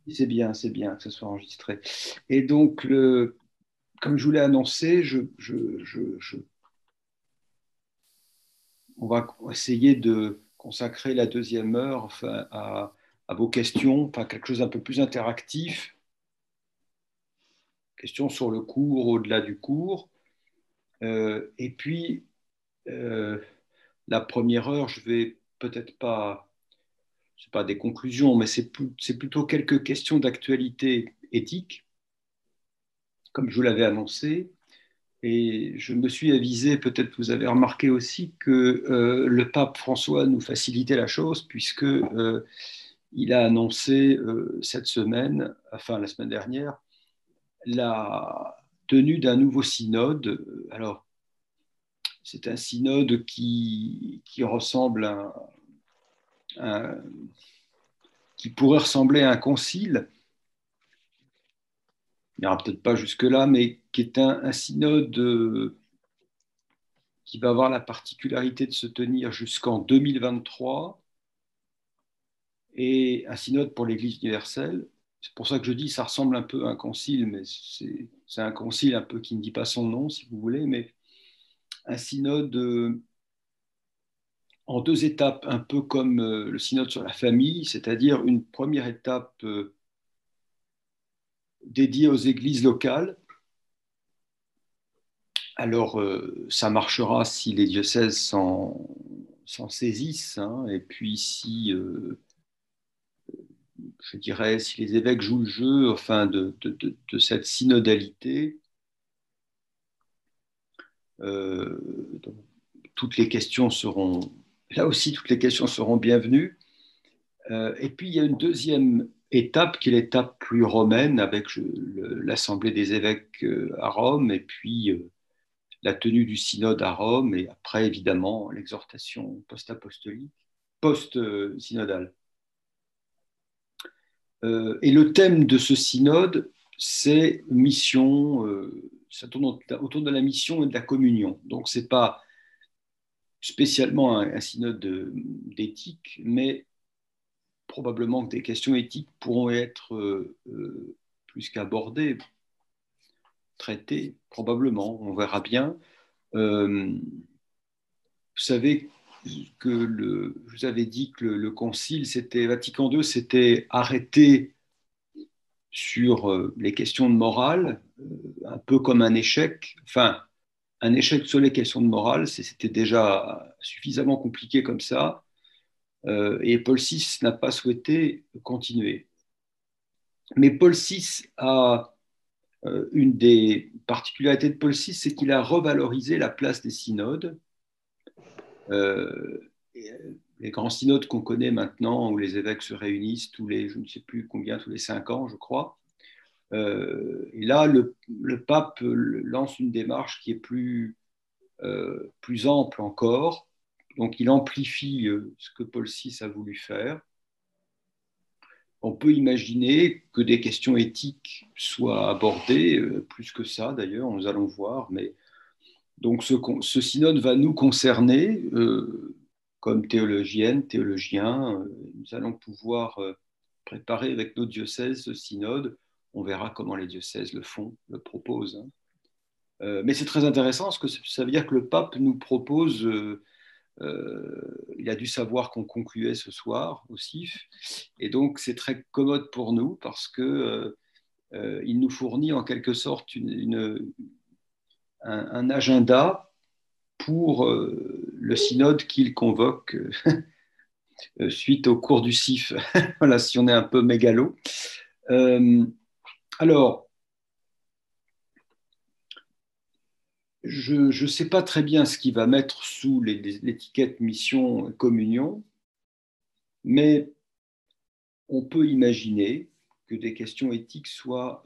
c'est bien que ce soit enregistré. Et donc, comme je vous l'ai annoncé, on va essayer de consacrer la deuxième heure enfin, à vos questions, enfin, quelque chose d'un peu plus interactif, questions sur le cours, au-delà du cours. Et puis, euh, la première heure, je vais peut-être pas, c'est pas des conclusions, mais c'est plutôt quelques questions d'actualité éthique, comme je vous l'avais annoncé. Et je me suis avisé, peut-être vous avez remarqué aussi, que le pape François nous facilitait la chose, puisque il a annoncé cette semaine, enfin la semaine dernière, la tenue d'un nouveau synode. Alors, c'est un synode qui ressemble à, qui pourrait ressembler à un concile. Il n'y aura peut-être pas jusque-là, mais qui est un synode qui va avoir la particularité de se tenir jusqu'en 2023 et un synode pour l'Église universelle. C'est pour ça que je dis que ça ressemble un peu à un concile, mais c'est un concile un peu qui ne dit pas son nom, si vous voulez, mais un synode en deux étapes, un peu comme le synode sur la famille, c'est-à-dire une première étape dédiée aux églises locales. Alors, ça marchera si les diocèses s'en saisissent, hein, et puis si, je dirais, si les évêques jouent le jeu enfin, de cette synodalité. Donc, toutes les questions seront, là aussi, toutes les questions seront bienvenues. Et puis, il y a une deuxième étape qui est l'étape plus romaine avec l'Assemblée des évêques à Rome et puis la tenue du synode à Rome et après, évidemment, l'exhortation post-apostolique, post-synodale. Et le thème de ce synode, c'est mission, ça tourne autour de la mission et de la communion. Donc, ce n'est pas spécialement un synode d'éthique, mais probablement que des questions éthiques pourront être plus qu'abordées, traitées, probablement, on verra bien. Vous savez que je vous avais dit que le concile, Vatican II, s'était arrêté sur les questions de morale, un peu comme un échec. Enfin, un échec sur les questions de morale, c'était déjà suffisamment compliqué comme ça. Et Paul VI n'a pas souhaité continuer. Mais Paul VI a une des particularités de Paul VI, c'est qu'il a revalorisé la place des synodes. Euh, les grands synodes qu'on connaît maintenant, où les évêques se réunissent tous les, je ne sais plus combien, tous les 5 ans, je crois. Et là, le pape lance une démarche qui est plus ample encore. Donc, il amplifie ce que Paul VI a voulu faire. On peut imaginer que des questions éthiques soient abordées, plus que ça d'ailleurs, nous allons voir. Mais donc, ce synode va nous concerner comme théologiennes, théologiens. Nous allons pouvoir préparer avec nos diocèses ce synode. On verra comment les diocèses le font, le proposent, hein. Mais c'est très intéressant parce que ça veut dire que le pape nous propose, il a dû savoir qu'on concluait ce soir au CIF, et donc c'est très commode pour nous parce que il nous fournit en quelque sorte un agenda pour le synode qu'il convoque suite au cours du CIF. Voilà, si on est un peu mégalo. Euh, alors, je ne sais pas très bien ce qu'il va mettre sous l'étiquette mission communion, mais on peut imaginer que des questions éthiques soient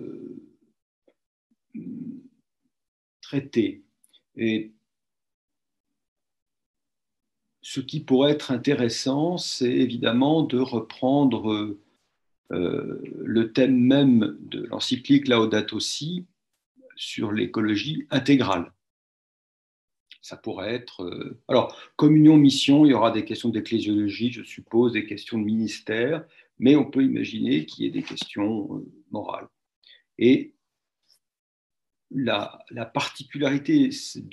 traitées. Et ce qui pourrait être intéressant, c'est évidemment de reprendre le thème même de l'encyclique Laudato Si sur l'écologie intégrale. Ça pourrait être... alors, communion, mission, il y aura des questions d'ecclésiologie, je suppose, des questions de ministère, mais on peut imaginer qu'il y ait des questions morales. Et la particularité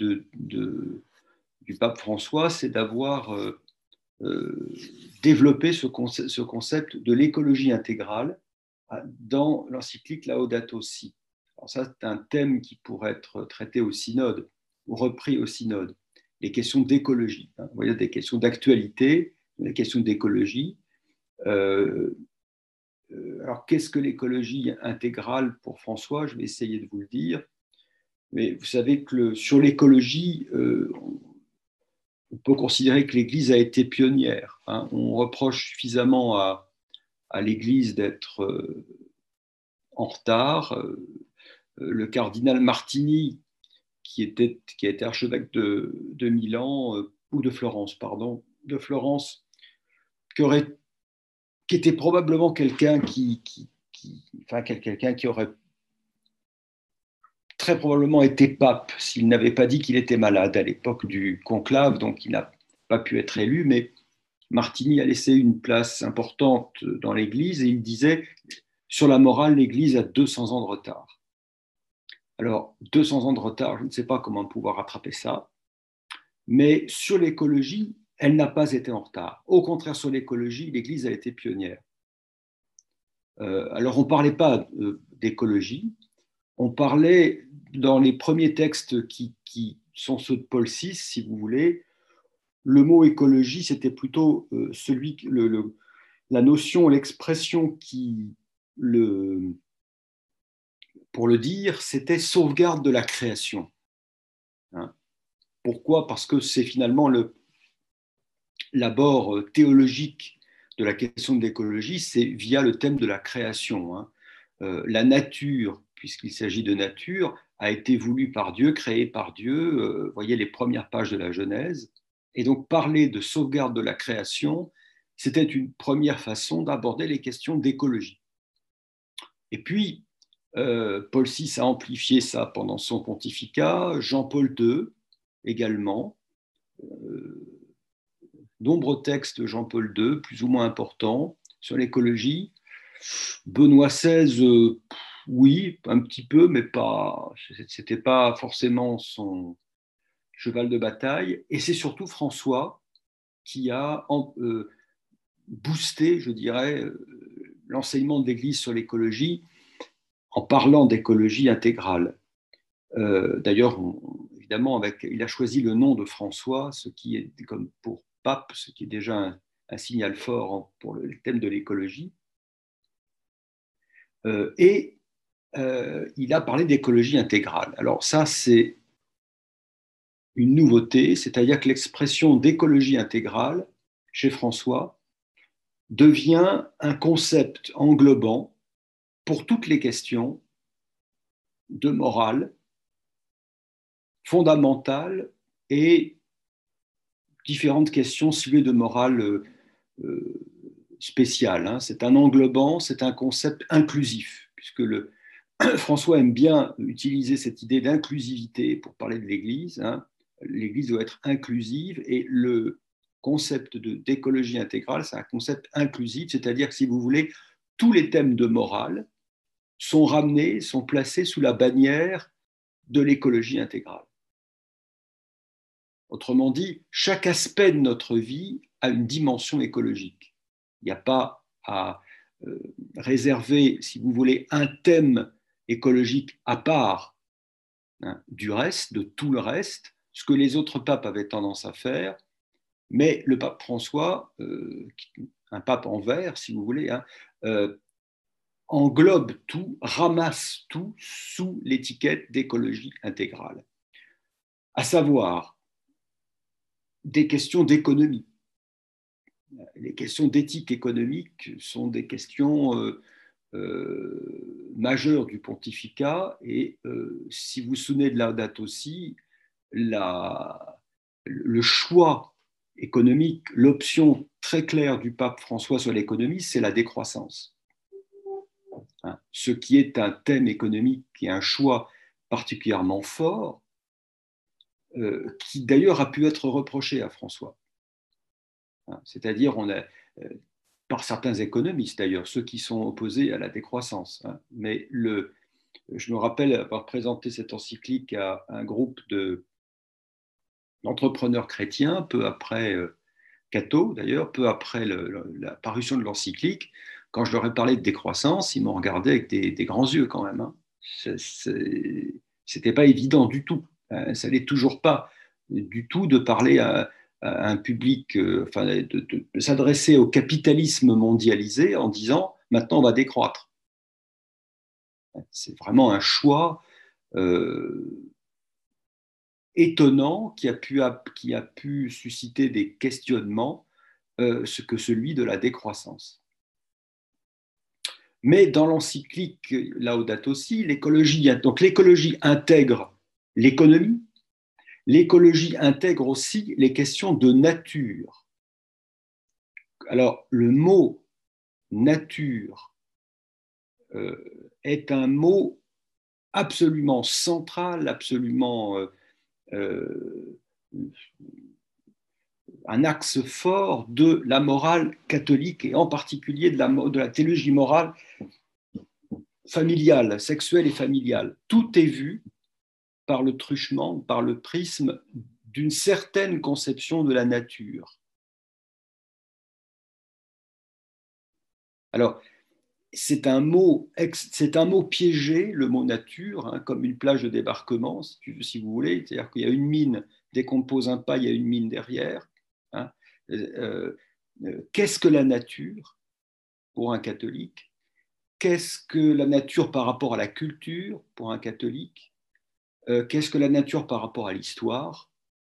du pape François, c'est d'avoir développé ce concept de l'écologie intégrale dans l'encyclique Laudato Si. Alors ça, c'est un thème qui pourrait être traité au synode, ou repris au synode. Les questions d'écologie. Vous voyez, des questions d'actualité, des questions d'écologie. Alors, qu'est-ce que l'écologie intégrale pour François? Je vais essayer de vous le dire. Mais vous savez que sur l'écologie, on peut considérer que l'Église a été pionnière. On reproche suffisamment à l'Église d'être en retard. Le cardinal Martini, qui a été archevêque de Milan, ou de Florence, pardon, de Florence, qui était probablement quelqu'un quelqu'un qui aurait très probablement été pape s'il n'avait pas dit qu'il était malade à l'époque du conclave, donc il n'a pas pu être élu, mais Martini a laissé une place importante dans l'Église et il disait, sur la morale, l'Église a 200 ans de retard. Alors, 200 ans de retard, je ne sais pas comment pouvoir rattraper ça, mais sur l'écologie, elle n'a pas été en retard. Au contraire, sur l'écologie, l'Église a été pionnière. Alors, on ne parlait pas d'écologie, on parlait dans les premiers textes qui sont ceux de Paul VI, si vous voulez, le mot écologie, c'était plutôt la notion, l'expression pour le dire, c'était sauvegarde de la création. Pourquoi? Parce que c'est finalement l'abord théologique de la question de l'écologie, c'est via le thème de la création. La nature, puisqu'il s'agit de nature, a été voulue par Dieu, créée par Dieu. Voyez les premières pages de la Genèse. Et donc parler de sauvegarde de la création, c'était une première façon d'aborder les questions d'écologie. Et puis, Paul VI a amplifié ça pendant son pontificat, Jean-Paul II également. Nombreux textes de Jean-Paul II, plus ou moins importants, sur l'écologie. Benoît XVI, oui, un petit peu, mais c'était pas forcément son cheval de bataille. Et c'est surtout François qui a boosté, je dirais, l'enseignement de l'Église sur l'écologie en parlant d'écologie intégrale. D'ailleurs, évidemment, il a choisi le nom de François, ce qui est comme pour pape, ce qui est déjà un signal fort pour le thème de l'écologie. Et il a parlé d'écologie intégrale. Alors ça, c'est une nouveauté, c'est-à-dire que l'expression d'écologie intégrale, chez François, devient un concept englobant pour toutes les questions de morale fondamentales et différentes questions ciblées de morale spéciale. C'est un englobant, c'est un concept inclusif, puisque François aime bien utiliser cette idée d'inclusivité pour parler de l'Église. L'Église doit être inclusive et le concept d'écologie intégrale, c'est un concept inclusif, c'est-à-dire que si vous voulez, tous les thèmes de morale sont ramenés, sont placés sous la bannière de l'écologie intégrale. Autrement dit, chaque aspect de notre vie a une dimension écologique. Il n'y a pas à réserver, si vous voulez, un thème écologique à part du reste, de tout le reste, ce que les autres papes avaient tendance à faire, mais le pape François, un pape en vert, si vous voulez, englobe tout, ramasse tout sous l'étiquette d'écologie intégrale. À savoir, des questions d'économie. Les questions d'éthique économique sont des questions majeures du pontificat et si vous vous souvenez de Laudato Si, le choix économique, l'option très claire du pape François sur l'économie, c'est la décroissance. Ce qui est un thème économique qui est un choix particulièrement fort, qui d'ailleurs a pu être reproché à François. Hein, c'est-à-dire, par certains économistes d'ailleurs, ceux qui sont opposés à la décroissance. Hein, mais je me rappelle avoir présenté cette encyclique à un groupe d'entrepreneurs chrétiens, peu après Cato d'ailleurs, peu après la parution de l'encyclique. Quand je leur ai parlé de décroissance, ils m'ont regardé avec des grands yeux quand même. Hein. C'était pas évident du tout. Ça n'est toujours pas du tout de parler à un public, enfin, de s'adresser au capitalisme mondialisé en disant maintenant on va décroître. C'est vraiment un choix étonnant qui a pu susciter des questionnements, ce que celui de la décroissance. Mais dans l'encyclique Laudato Si, donc l'écologie intègre l'économie, l'écologie intègre aussi les questions de nature. Alors, le mot nature est un mot absolument central, absolument un axe fort de la morale catholique et en particulier de la théologie morale familiale, sexuelle et familiale. Tout est vu par le truchement, par le prisme d'une certaine conception de la nature. Alors, c'est un mot piégé, le mot nature, hein, comme une plage de débarquement, si vous voulez. C'est-à-dire qu'il y a une mine, dès qu'on pose un pas, il y a une mine derrière. Hein. Qu'est-ce que la nature pour un catholique? Qu'est-ce que la nature par rapport à la culture pour un catholique? Qu'est-ce que la nature par rapport à l'histoire?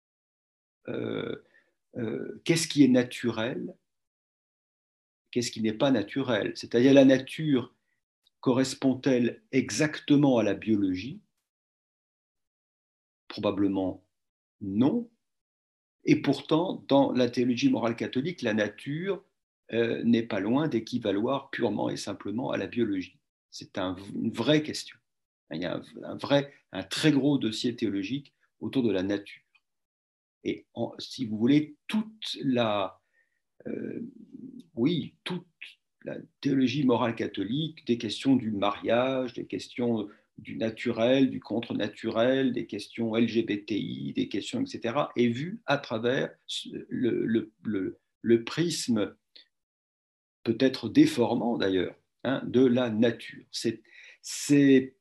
Qu'est-ce qui est naturel? Qu'est-ce qui n'est pas naturel? C'est-à-dire la nature correspond-elle exactement à la biologie? Probablement non. Et pourtant, dans la théologie morale catholique, la nature n'est pas loin d'équivaloir purement et simplement à la biologie. C'est une vraie question. Il y a un très gros dossier théologique autour de la nature. Et si vous voulez, toute la théologie morale catholique, des questions du mariage, des questions du naturel, du contre-naturel, des questions LGBTI, des questions, etc., est vue à travers le prisme, peut-être déformant d'ailleurs, hein, de la nature. C'est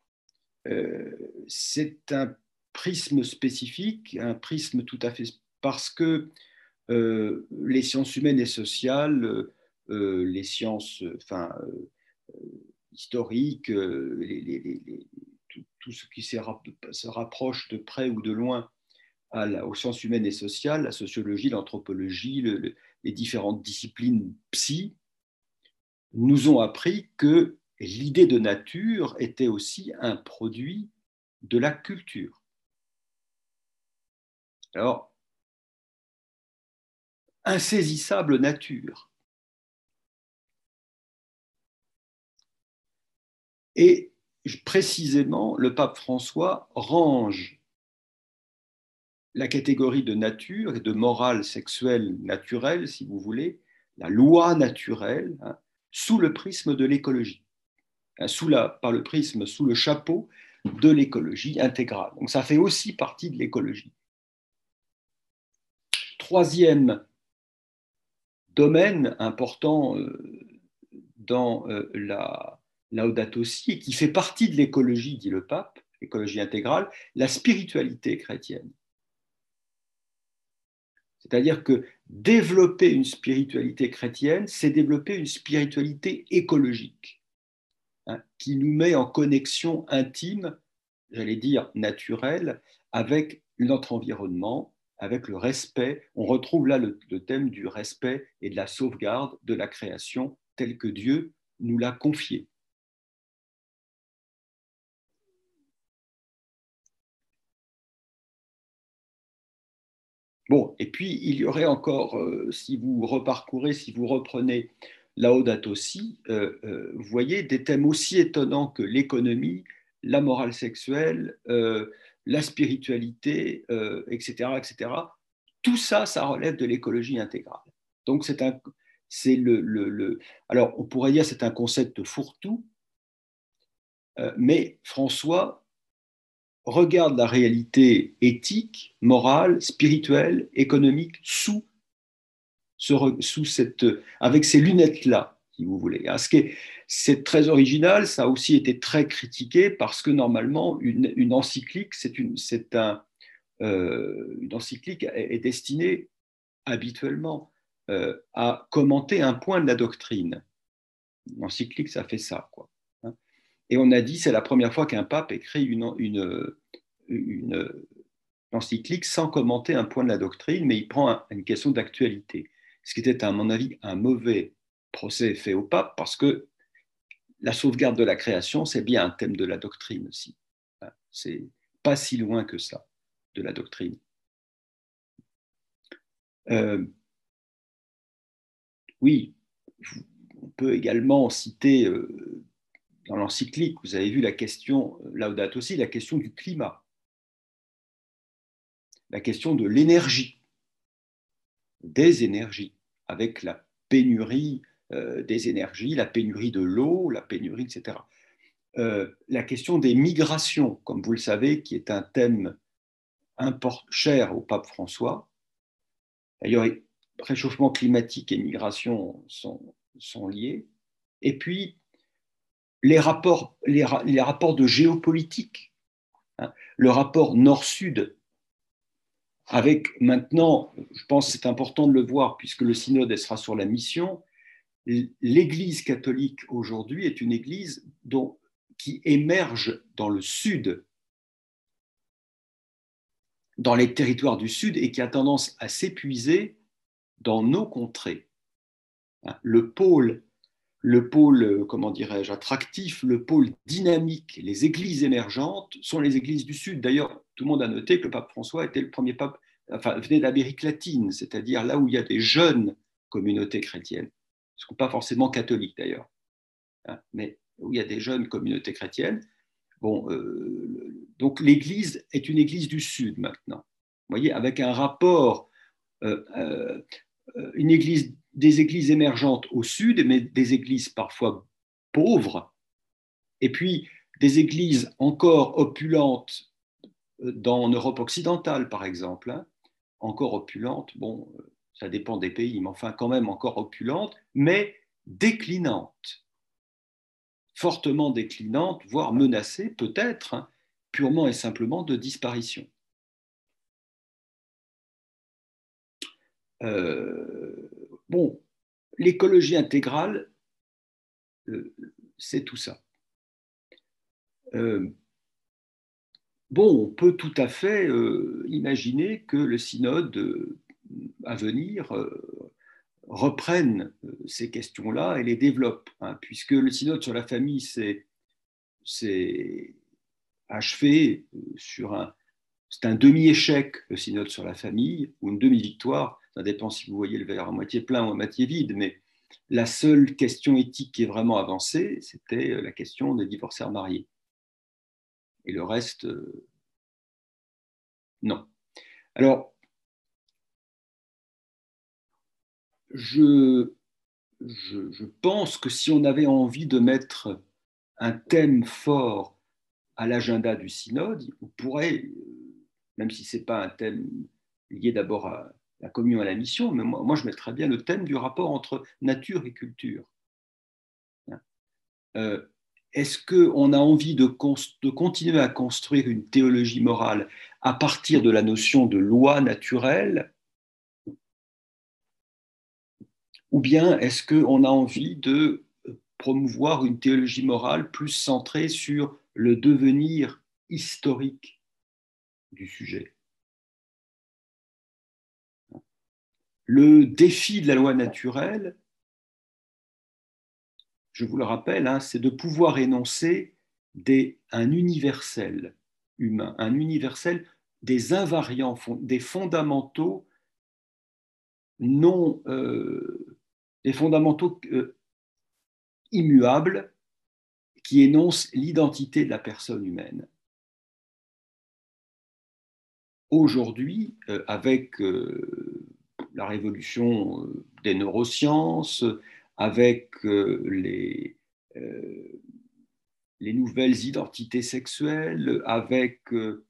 un prisme spécifique, un prisme tout à fait parce que les sciences humaines et sociales, les sciences historiques, tout ce qui se rapproche de près ou de loin aux sciences humaines et sociales, la sociologie, l'anthropologie, les différentes disciplines psy, nous ont appris que l'idée de nature était aussi un produit de la culture. Alors, insaisissable nature. Et précisément, le pape François range la catégorie de nature et de morale sexuelle naturelle, si vous voulez, la loi naturelle, hein, sous le prisme de l'écologie, hein, par le prisme, sous le chapeau de l'écologie intégrale. Donc ça fait aussi partie de l'écologie. Troisième domaine important dans la Laudato Si, et qui fait partie de l'écologie, dit le pape, l'écologie intégrale, la spiritualité chrétienne. C'est-à-dire que développer une spiritualité chrétienne, c'est développer une spiritualité écologique, hein, qui nous met en connexion intime, j'allais dire naturelle, avec notre environnement, avec le respect. On retrouve là le thème du respect et de la sauvegarde de la création telle que Dieu nous l'a confiée. Bon, et puis il y aurait encore, si vous reparcourez, si vous reprenez Laudato Si, vous voyez des thèmes aussi étonnants que l'économie, la morale sexuelle, la spiritualité, etc., etc. Tout ça, ça relève de l'écologie intégrale. Donc, c'est alors, on pourrait dire que c'est un concept fourre-tout, mais François regarde la réalité éthique, morale, spirituelle, économique avec ces lunettes-là, si vous voulez. C'est très original, ça a aussi été très critiqué parce que normalement, une encyclique, une encyclique est destinée habituellement à commenter un point de la doctrine. Une encyclique, ça fait ça, quoi. Et on a dit, c'est la première fois qu'un pape écrit une encyclique sans commenter un point de la doctrine, mais il prend une question d'actualité. Ce qui était, à mon avis, un mauvais procès fait au pape, parce que la sauvegarde de la création, c'est bien un thème de la doctrine aussi. C'est pas si loin que ça, de la doctrine. Oui, on peut également citer dans l'encyclique, vous avez vu la question, Laudato Si, la question du climat, la question de l'énergie, des énergies, avec la pénurie des énergies, la pénurie de l'eau, la pénurie, etc. La question des migrations, comme vous le savez, qui est un thème cher au pape François. D'ailleurs, réchauffement climatique et migration sont liés. Et puis, les rapports de géopolitique, hein, le rapport nord-sud, avec maintenant, je pense que c'est important de le voir, puisque le synode sera sur la mission, l'Église catholique aujourd'hui est une Église qui émerge dans le sud, dans les territoires du sud, et qui a tendance à s'épuiser dans nos contrées. Le pôle, comment dirais-je, attractif, le pôle dynamique, les églises émergentes sont les églises du Sud. D'ailleurs, tout le monde a noté que le pape François était le premier pape, enfin, venait d'Amérique latine, c'est-à-dire là où il y a des jeunes communautés chrétiennes, ce ne sont pas forcément catholiques d'ailleurs, hein, mais où il y a des jeunes communautés chrétiennes. Bon, donc l'Église est une Église du Sud maintenant, vous voyez, avec un rapport euh, euh, des églises émergentes au sud, mais des églises parfois pauvres, et puis des églises encore opulentes en Europe occidentale, par exemple, hein, encore opulentes, bon, ça dépend des pays, mais enfin quand même encore opulentes, mais déclinantes, fortement déclinantes, voire menacées peut-être, hein, purement et simplement de disparition. Bon, l'écologie intégrale, c'est tout ça. Bon, on peut tout à fait imaginer que le synode à venir reprenne ces questions-là et les développe, hein, puisque le synode sur la famille s'est achevé c'est un demi-échec, le synode sur la famille, ou une demi-victoire, ça dépend si vous voyez le verre à moitié plein ou à moitié vide, mais la seule question éthique qui est vraiment avancée, c'était la question des divorcés mariés. Et le reste, non. Alors, je pense que si on avait envie de mettre un thème fort à l'agenda du synode, on pourrait, même si ce n'est pas un thème lié d'abord à la communion et à la mission, mais moi je mettrais bien le thème du rapport entre nature et culture. Est-ce qu'on a envie de continuer à construire une théologie morale à partir de la notion de loi naturelle, ou bien est-ce qu'on a envie de promouvoir une théologie morale plus centrée sur le devenir historique du sujet? Le défi de la loi naturelle, je vous le rappelle, hein, c'est de pouvoir énoncer un universel humain, un universel des invariants, des fondamentaux non, des fondamentaux immuables qui énoncent l'identité de la personne humaine. aujourd'hui, avec la révolution des neurosciences, avec les nouvelles identités sexuelles, avec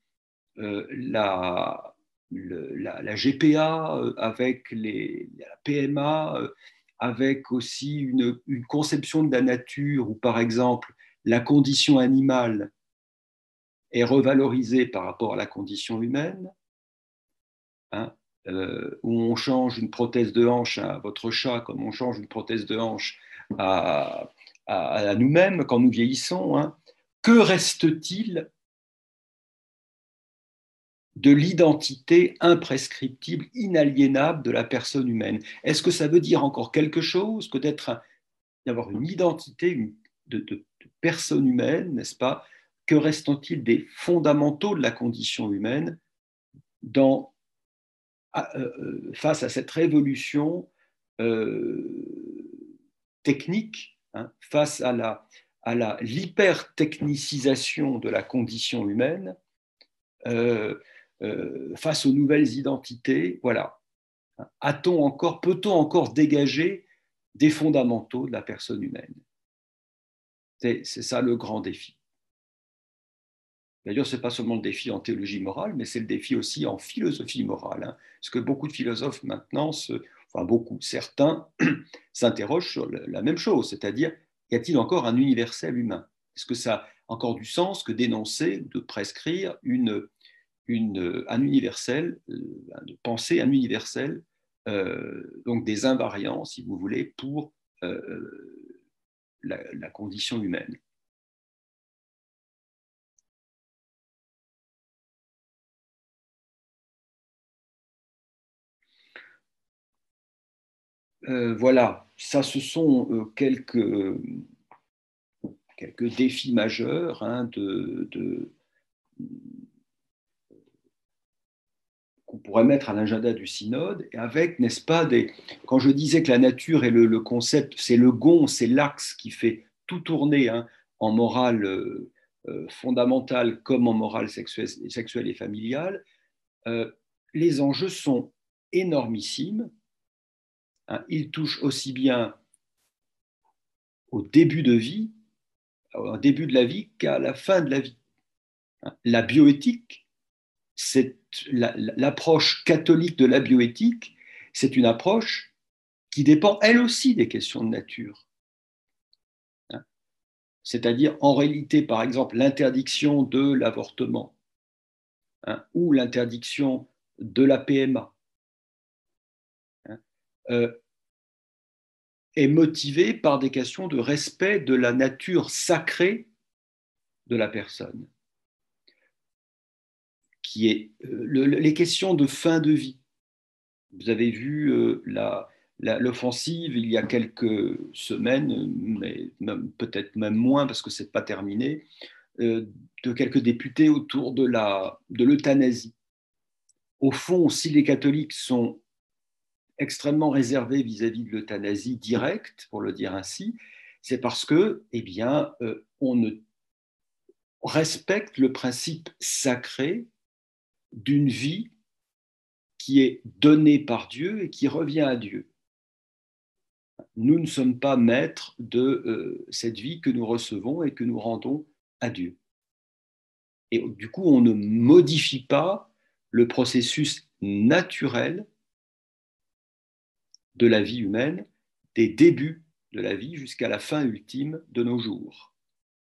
la, la GPA, avec la PMA, avec aussi une conception de la nature où, par exemple, la condition animale est revalorisée par rapport à la condition humaine, hein, où on change une prothèse de hanche à votre chat comme on change une prothèse de hanche à, à nous-mêmes quand nous vieillissons, hein. Que reste-t-il de l'identité imprescriptible, inaliénable de la personne humaine? Est-ce que ça veut dire encore quelque chose que d'avoir une identité de personne humaine, n'est-ce pas? Que reste-t-il des fondamentaux de la condition humaine dans, face à cette révolution technique, hein, face à l'hyper-technicisation de la condition humaine, face aux nouvelles identités, voilà. Peut-on encore dégager des fondamentaux de la personne humaine? C'est ça le grand défi. D'ailleurs, ce n'est pas seulement le défi en théologie morale, mais c'est le défi aussi en philosophie morale. Hein, parce que beaucoup de philosophes maintenant, enfin beaucoup, certains s'interrogent sur la même chose, c'est-à-dire, y a-t-il encore un universel humain? Est-ce que ça a encore du sens que d'énoncer, de prescrire un universel, de penser un universel, donc des invariants, si vous voulez, pour la condition humaine? Voilà, ça, ce sont quelques défis majeurs, hein, qu'on pourrait mettre à l'agenda du synode, et avec, n'est-ce pas, quand je disais que la nature est le concept, c'est le gond, c'est l'axe qui fait tout tourner, hein, en morale fondamentale comme en morale sexuelle et familiale, euh, les enjeux sont énormissimes, hein. Ils touchent aussi bien au début de vie, au début de la vie qu'à la fin de la vie. La bioéthique, c'est l'approche catholique de la bioéthique, c'est une approche qui dépend elle aussi des questions de nature. C'est-à-dire, en réalité, par exemple, l'interdiction de l'avortement, hein, ou l'interdiction de la PMA, hein, euh, est motivée par des questions de respect de la nature sacrée de la personne, qui est les questions de fin de vie. Vous avez vu l'offensive il y a quelques semaines, mais peut-être même moins parce que ce n'est pas terminé, de quelques députés autour de l'euthanasie. Au fond, si les catholiques sont extrêmement réservés vis-à-vis de l'euthanasie directe, pour le dire ainsi, c'est parce que, eh bien, on ne respecte le principe sacré d'une vie qui est donnée par Dieu et qui revient à Dieu. Nous ne sommes pas maîtres de cette vie que nous recevons et que nous rendons à Dieu. Et du coup, on ne modifie pas le processus naturel de la vie humaine, des débuts de la vie jusqu'à la fin ultime de nos jours.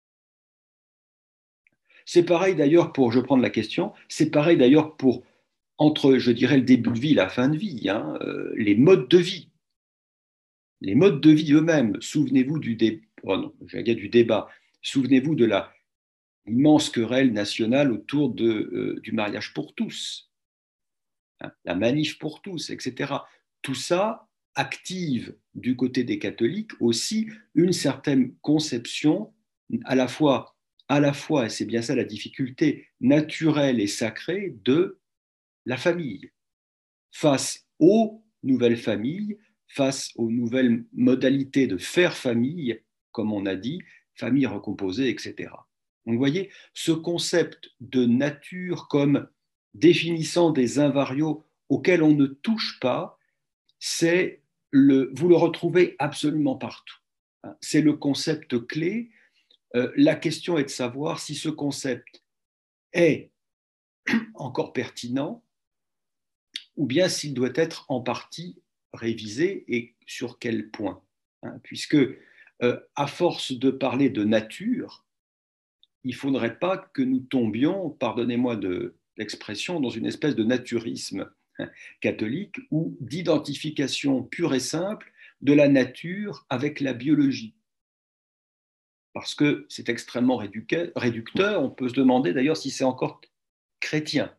C'est pareil d'ailleurs pour, je prends la question, c'est pareil d'ailleurs pour, entre, je dirais, le début de vie et la fin de vie, hein, les modes de vie. Les modes de vie eux-mêmes, souvenez-vous du débat, souvenez-vous de l'immense querelle nationale autour du mariage pour tous, hein, la manif pour tous, etc. Tout ça active du côté des catholiques aussi une certaine conception à la fois, et c'est bien ça la difficulté, naturelle et sacrée de la famille, face aux nouvelles familles, face aux nouvelles modalités de faire famille, comme on a dit, famille recomposée, etc. Donc vous voyez, ce concept de nature comme définissant des invariants auxquels on ne touche pas, vous le retrouvez absolument partout. C'est le concept clé. La question est de savoir si ce concept est encore pertinent ou bien s'il doit être en partie révisé et sur quel point. Puisque, à force de parler de nature, il ne faudrait pas que nous tombions, pardonnez-moi de l'expression, dans une espèce de naturisme catholique ou d'identification pure et simple de la nature avec la biologie. Parce que c'est extrêmement réducteur. On peut se demander d'ailleurs si c'est encore chrétien.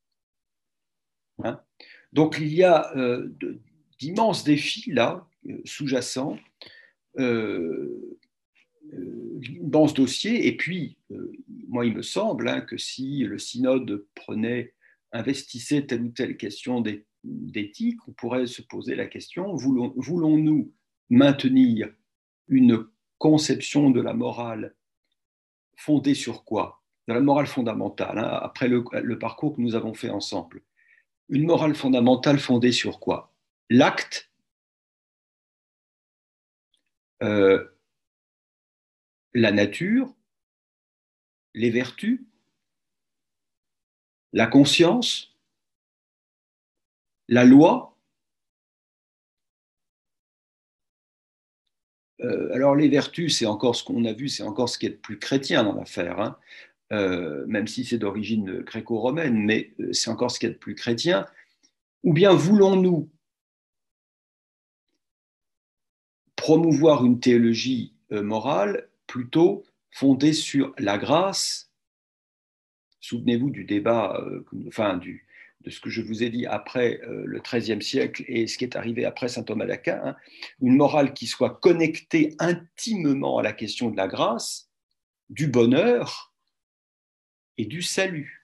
Donc il y a d'immenses défis là, sous-jacents, dans ce dossier. Et puis, moi, il me semble que si le synode investissait telle ou telle question d'éthique, on pourrait se poser la question, voulons-nous maintenir une conception de la morale fondée sur quoi? De la morale fondamentale, après le parcours que nous avons fait ensemble. Une morale fondamentale fondée sur quoi? L'acte, la nature, les vertus, la conscience, la loi. Alors les vertus, c'est encore ce qu'on a vu, c'est encore ce qui est le plus chrétien dans l'affaire, même si c'est d'origine gréco-romaine, mais c'est encore ce qui est le plus chrétien. Ou bien voulons-nous promouvoir une théologie morale plutôt fondée sur la grâce? Souvenez-vous du débat, de ce que je vous ai dit après le XIIIe siècle et ce qui est arrivé après saint Thomas d'Aquin, une morale qui soit connectée intimement à la question de la grâce, du bonheur et du salut.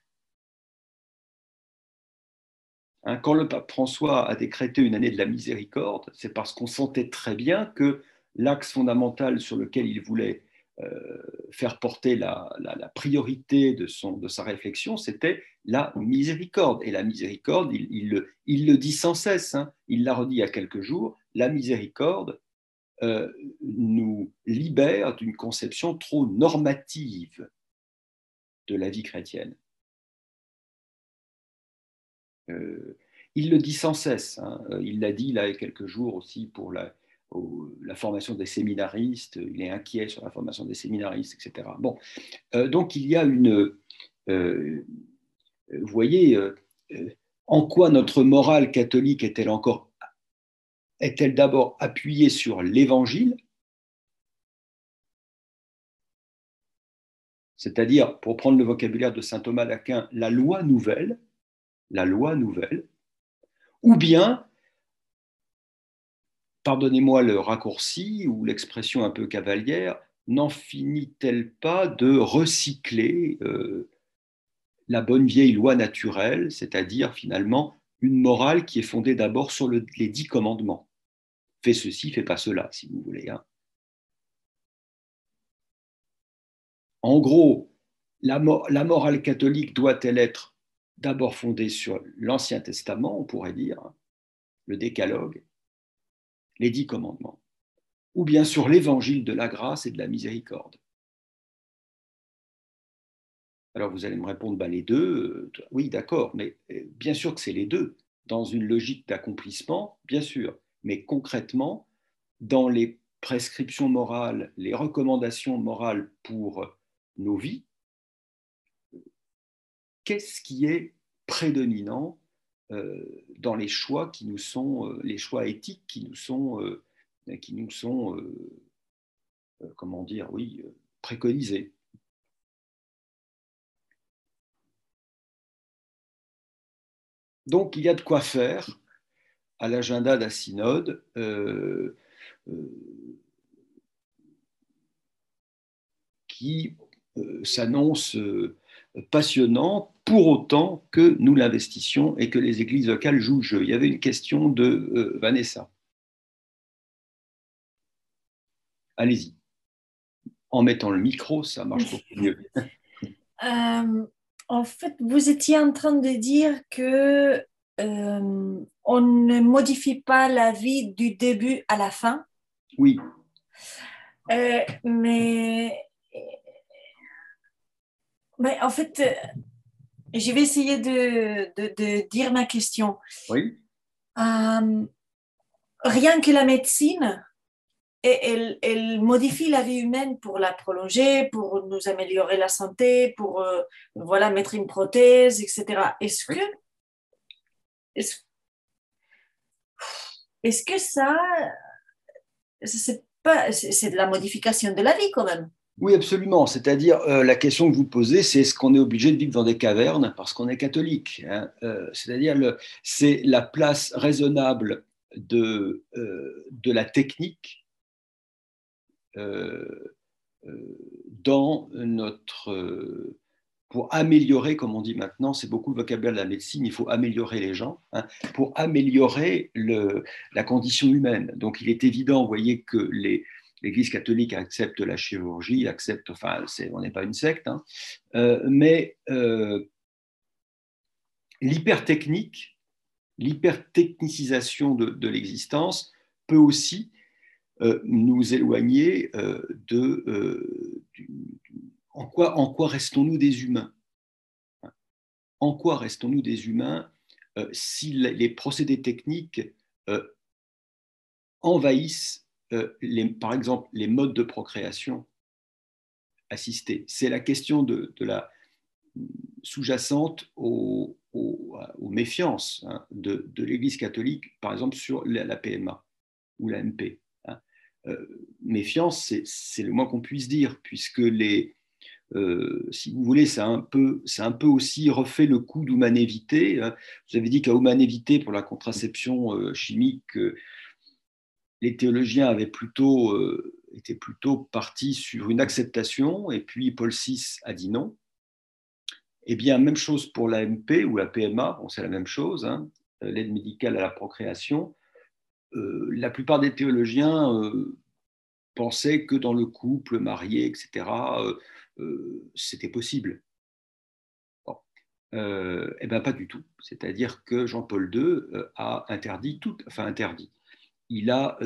Quand le pape François a décrété une année de la miséricorde, c'est parce qu'on sentait très bien que l'axe fondamental sur lequel il voulait faire porter la priorité de sa réflexion, c'était la miséricorde. Et la miséricorde, il le dit sans cesse, il l'a redit il y a quelques jours, la miséricorde nous libère d'une conception trop normative de la vie chrétienne. Il le dit sans cesse, il l'a dit là il y a quelques jours aussi pour la formation des séminaristes, il est inquiet sur la formation des séminaristes, etc. Bon, donc il y a vous voyez, en quoi notre morale catholique est-elle d'abord appuyée sur l'Évangile, c'est-à-dire, pour prendre le vocabulaire de saint Thomas d'Aquin, la loi nouvelle, ou bien, pardonnez-moi le raccourci ou l'expression un peu cavalière, n'en finit-elle pas de recycler la bonne vieille loi naturelle, c'est-à-dire finalement une morale qui est fondée d'abord sur les 10 commandements? Fais ceci, fais pas cela, si vous voulez. En gros, la morale catholique doit-elle être d'abord fondée sur l'Ancien Testament, on pourrait dire, le Décalogue, les 10 commandements, ou bien sur l'évangile de la grâce et de la miséricorde? Alors vous allez me répondre, les deux, oui d'accord, mais bien sûr que c'est les deux, dans une logique d'accomplissement, bien sûr, mais concrètement, dans les prescriptions morales, les recommandations morales pour nos vies, qu'est-ce qui est prédominant dans les choix qui nous sont, les choix éthiques qui nous sont comment dire, oui, préconisés? Donc il y a de quoi faire à l'agenda d'un synode qui s'annonce passionnant pour autant que nous l'investissions et que les églises locales jouent le jeu. Il y avait une question de Vanessa. Allez-y. En mettant le micro, ça marche beaucoup mieux. En fait, vous étiez en train de dire que on ne modifie pas la vie du début à la fin. Oui, Mais, mais en fait, je vais essayer de dire ma question. oui, Euh, Rien que la médecine, elle modifie la vie humaine pour la prolonger, pour nous améliorer la santé, pour voilà, mettre une prothèse, etc. oui. Est-ce, est-ce que ça, c'est pas, c'est de la modification de la vie quand même? Oui, absolument. C'est-à-dire, la question que vous posez, c'est est-ce qu'on est obligé de vivre dans des cavernes parce qu'on est catholique, hein. C'est-à-dire, c'est la place raisonnable de la technique euh, dans notre... pour améliorer, comme on dit maintenant, c'est beaucoup le vocabulaire de la médecine, il faut améliorer les gens, hein, pour améliorer la condition humaine. Donc, il est évident, vous voyez, que l'Église catholique accepte la chirurgie, accepte, enfin, on n'est pas une secte, hein, mais l'hypertechnique, l'hypertechnicisation de l'existence peut aussi nous éloigner en quoi restons-nous des humains? En quoi restons-nous des humains si les procédés techniques euh, envahissent, par exemple, les modes de procréation assistée? C'est la question de la sous-jacente aux méfiances, hein, de l'Église catholique, par exemple, sur la PMA ou la MP. Hein. Méfiance, c'est le moins qu'on puisse dire, puisque si vous voulez, c'est un peu aussi refait le coup d'Humanévité. Hein. Vous avez dit qu'à Humanévité, pour la contraception chimique, les théologiens étaient plutôt partis sur une acceptation, et puis Paul VI a dit non. Eh bien, même chose pour l'AMP ou la PMA, bon, c'est la même chose, hein, l'aide médicale à la procréation. La plupart des théologiens pensaient que dans le couple marié, etc., c'était possible. Bon. Eh bien, pas du tout. C'est-à-dire que Jean-Paul II a interdit tout, enfin interdit. Il a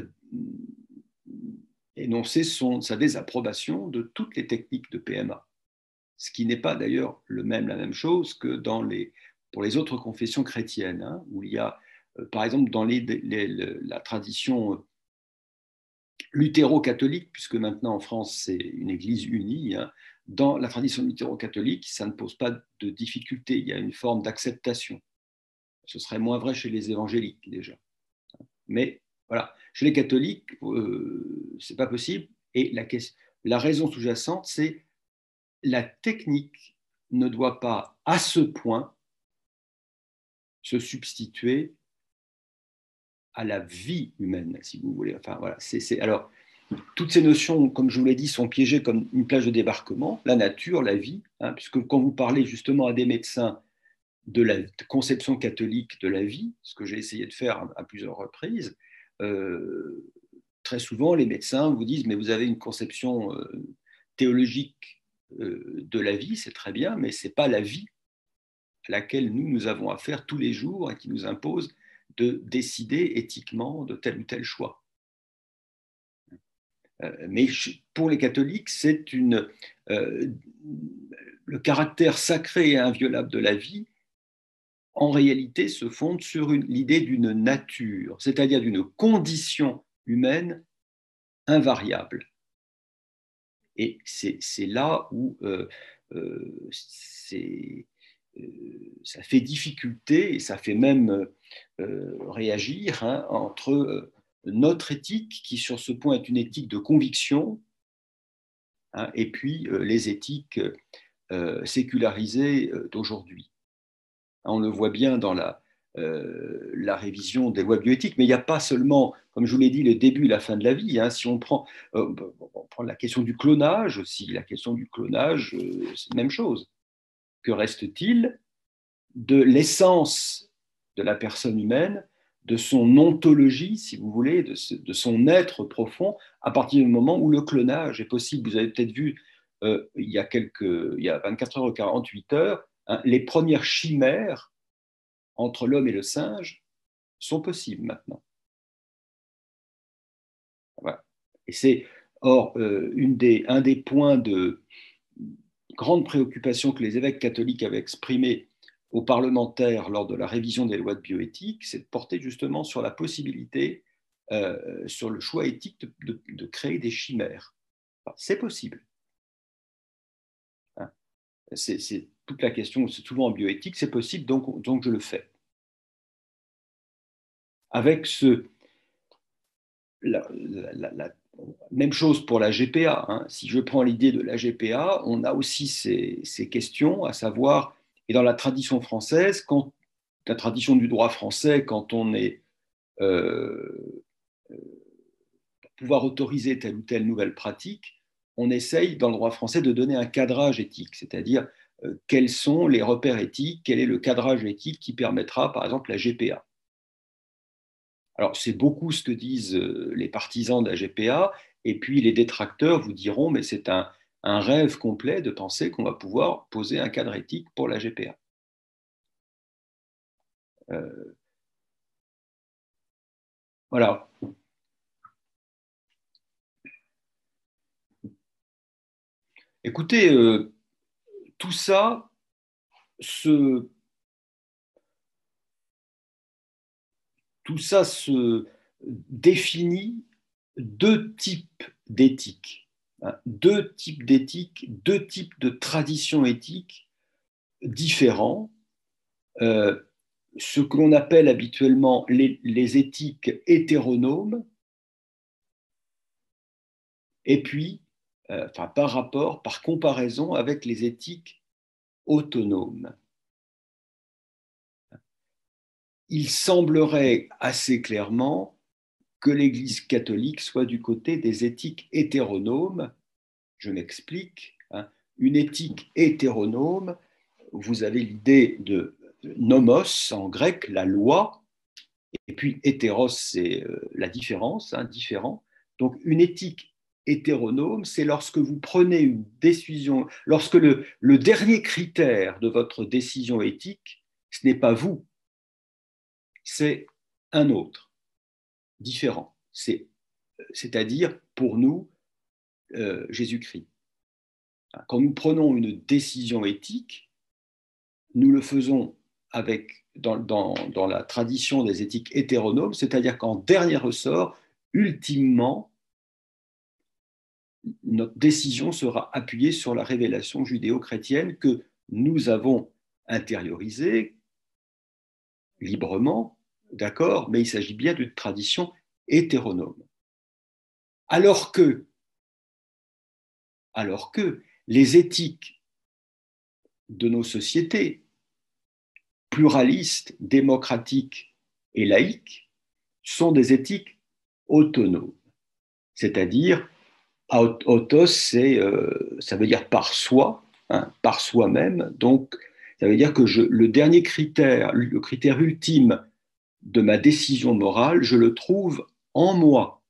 énoncé sa désapprobation de toutes les techniques de PMA, ce qui n'est pas d'ailleurs la même chose que pour les autres confessions chrétiennes, hein, où il y a, par exemple, dans la tradition luthéro-catholique, puisque maintenant en France c'est une église unie, hein, dans la tradition luthéro-catholique, ça ne pose pas de difficulté, il y a une forme d'acceptation. Ce serait moins vrai chez les évangéliques déjà. Mais voilà, chez les catholiques, c'est pas possible. Et la raison sous-jacente, c'est la technique ne doit pas à ce point se substituer à la vie humaine, si vous voulez. Enfin, voilà, alors, toutes ces notions, comme je vous l'ai dit, sont piégées comme une plage de débarquement, la nature, la vie, hein, puisque quand vous parlez justement à des médecins de la conception catholique de la vie, ce que j'ai essayé de faire à plusieurs reprises, euh, très souvent les médecins vous disent, mais vous avez une conception théologique de la vie, c'est très bien, mais ce n'est pas la vie à laquelle nous avons affaire tous les jours et qui nous impose de décider éthiquement de tel ou tel choix. Mais pour les catholiques, le caractère sacré et inviolable de la vie, en réalité, se fonde sur l'idée d'une nature, c'est-à-dire d'une condition humaine invariable. Et c'est là où ça fait difficulté et ça fait même réagir, hein, entre notre éthique, qui sur ce point est une éthique de conviction, hein, et puis les éthiques sécularisées d'aujourd'hui. On le voit bien dans la révision des lois bioéthiques, mais il n'y a pas seulement, comme je vous l'ai dit, le début et la fin de la vie. Hein. Si on prend la question du clonage aussi, la question du clonage, c'est la même chose. Que reste-t-il de l'essence de la personne humaine, de son ontologie, si vous voulez, de son être profond, à partir du moment où le clonage est possible? Vous avez peut-être vu il y a 24 heures ou 48 heures, Hein, les premières chimères entre l'homme et le singe sont possibles maintenant. Voilà. Et c'est, or, un des points de grande préoccupation que les évêques catholiques avaient exprimé aux parlementaires lors de la révision des lois de bioéthique, c'est de porter justement sur la possibilité, sur le choix éthique de créer des chimères. Enfin, c'est possible. Hein. C'est toute la question, c'est souvent en bioéthique, c'est possible, donc je le fais. Avec la même chose pour la GPA. Hein. Si je prends l'idée de la GPA, on a aussi ces questions, à savoir, et dans la tradition française, la tradition du droit français, quand on est pour pouvoir autoriser telle ou telle nouvelle pratique, on essaye dans le droit français de donner un cadrage éthique, c'est-à-dire quels sont les repères éthiques, quel est le cadrage éthique qui permettra, par exemple, la GPA. Alors, c'est beaucoup ce que disent les partisans de la GPA, et puis les détracteurs vous diront, mais c'est un rêve complet de penser qu'on va pouvoir poser un cadre éthique pour la GPA. Voilà. Écoutez, tout ça se définit deux types d'éthique, hein, deux types d'éthique, deux types de traditions éthiques différents, ce que l'on appelle habituellement les éthiques hétéronomes, et puis, enfin, par comparaison avec les éthiques autonomes. Il semblerait assez clairement que l'Église catholique soit du côté des éthiques hétéronomes. Je m'explique. Hein. Une éthique hétéronome, vous avez l'idée de nomos en grec, la loi, et puis hétéros, c'est la différence, hein, différent. Donc une éthique hétéronome, c'est lorsque vous prenez une décision, lorsque le dernier critère de votre décision éthique, ce n'est pas vous, c'est un autre, différent. C'est-à-dire, pour nous, Jésus-Christ. Quand nous prenons une décision éthique, nous le faisons dans la tradition des éthiques hétéronomes, c'est-à-dire qu'en dernier ressort, ultimement, notre décision sera appuyée sur la révélation judéo-chrétienne que nous avons intériorisée librement, d'accord, mais il s'agit bien d'une tradition hétéronome. Alors que les éthiques de nos sociétés pluralistes, démocratiques et laïques sont des éthiques autonomes, c'est-à-dire autos, ça veut dire par soi, hein, par soi-même. Donc, ça veut dire que le dernier critère, le critère ultime de ma décision morale, je le trouve en moi.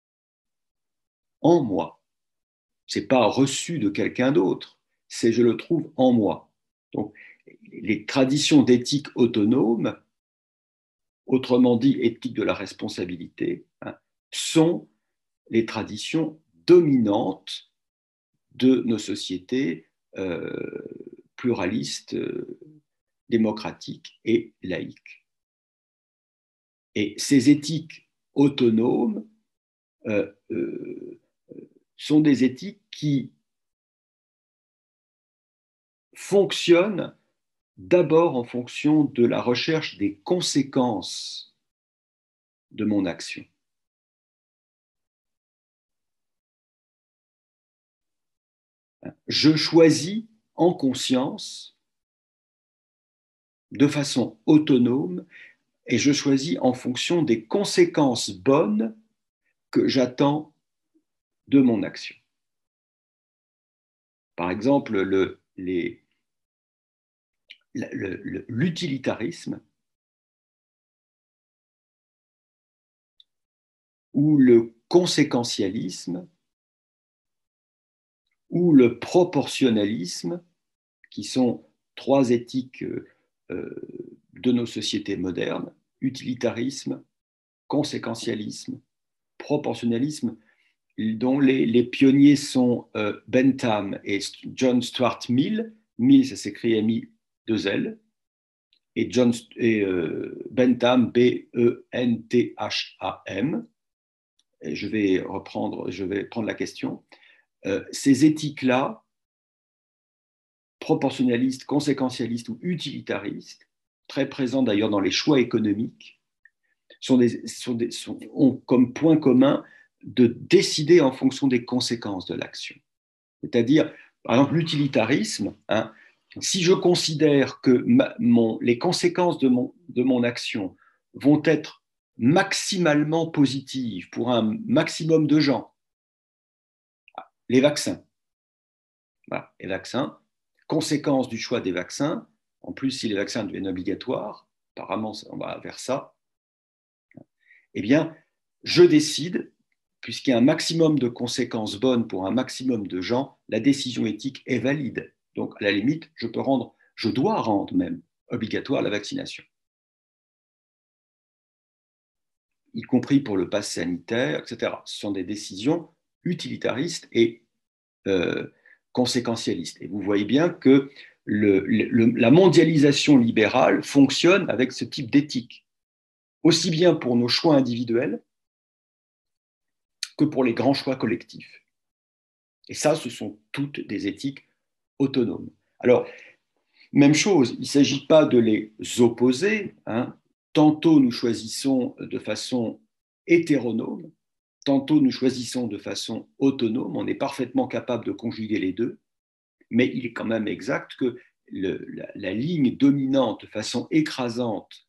En moi. Ce n'est pas reçu de quelqu'un d'autre, c'est je le trouve en moi. Donc, les traditions d'éthique autonome, autrement dit éthique de la responsabilité, hein, sont les traditions dominantes de nos sociétés pluralistes, démocratiques et laïques. Et ces éthiques autonomes sont des éthiques qui fonctionnent d'abord en fonction de la recherche des conséquences de mon action. Je choisis en conscience, de façon autonome, et je choisis en fonction des conséquences bonnes que j'attends de mon action. Par exemple, l'utilitarisme ou le conséquentialisme ou le proportionnalisme, qui sont trois éthiques de nos sociétés modernes, utilitarisme, conséquentialisme, proportionnalisme, dont les pionniers sont Bentham et John Stuart Mill. Mill, ça s'écrit M-I-2-L, et Bentham, B-E-N-T-H-A-M. Et je vais prendre la question. Ces éthiques-là, proportionnalistes, conséquentialistes ou utilitaristes, très présents d'ailleurs dans les choix économiques, ont comme point commun de décider en fonction des conséquences de l'action. C'est-à-dire, par exemple, l'utilitarisme, hein, si je considère que les conséquences de mon action vont être maximalement positives pour un maximum de gens, les vaccins. Voilà, les vaccins, conséquence du choix des vaccins, en plus si les vaccins deviennent obligatoires, apparemment on va vers ça, eh bien, je décide, puisqu'il y a un maximum de conséquences bonnes pour un maximum de gens, la décision éthique est valide. Donc, à la limite, je dois rendre même obligatoire la vaccination. Y compris pour le pass sanitaire, etc. Ce sont des décisions utilitaristes et conséquentialistes. Et vous voyez bien que la mondialisation libérale fonctionne avec ce type d'éthique, aussi bien pour nos choix individuels que pour les grands choix collectifs. Et ça, ce sont toutes des éthiques autonomes. Alors, même chose, il ne s'agit pas de les opposer, hein. Tantôt nous choisissons de façon hétéronome, tantôt nous choisissons de façon autonome, on est parfaitement capable de conjuguer les deux, mais il est quand même exact que la ligne dominante de façon écrasante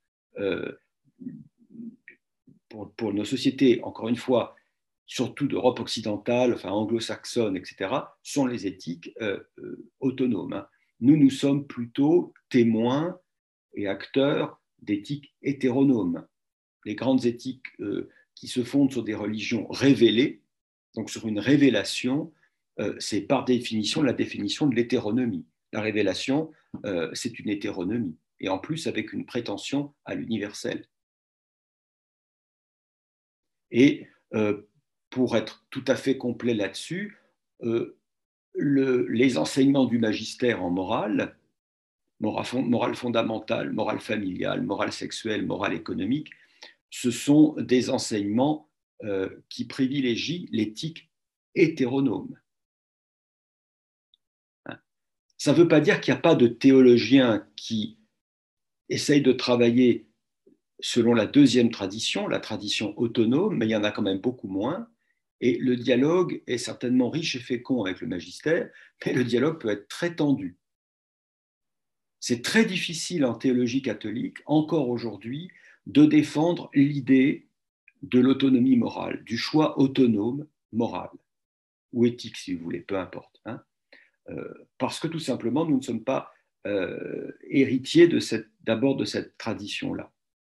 pour nos sociétés, encore une fois, surtout d'Europe occidentale, enfin anglo-saxonne, etc., sont les éthiques autonomes, hein. Nous sommes plutôt témoins et acteurs d'éthiques hétéronomes. Les grandes éthiques qui se fondent sur des religions révélées, donc sur une révélation, c'est par définition la définition de l'hétéronomie. La révélation, c'est une hétéronomie, et en plus avec une prétention à l'universel. Et pour être tout à fait complet là-dessus, les enseignements du magistère en morale, morale fondamentale, morale familiale, morale sexuelle, morale économique, ce sont des enseignements qui privilégient l'éthique hétéronome. Ça ne veut pas dire qu'il n'y a pas de théologiens qui essayent de travailler selon la deuxième tradition, la tradition autonome, mais il y en a quand même beaucoup moins. Et le dialogue est certainement riche et fécond avec le magistère, mais le dialogue peut être très tendu. C'est très difficile en théologie catholique, encore aujourd'hui, de défendre l'idée de l'autonomie morale, du choix autonome moral, ou éthique si vous voulez, peu importe. Hein. Parce que tout simplement, nous ne sommes pas héritiers d'abord de cette tradition-là.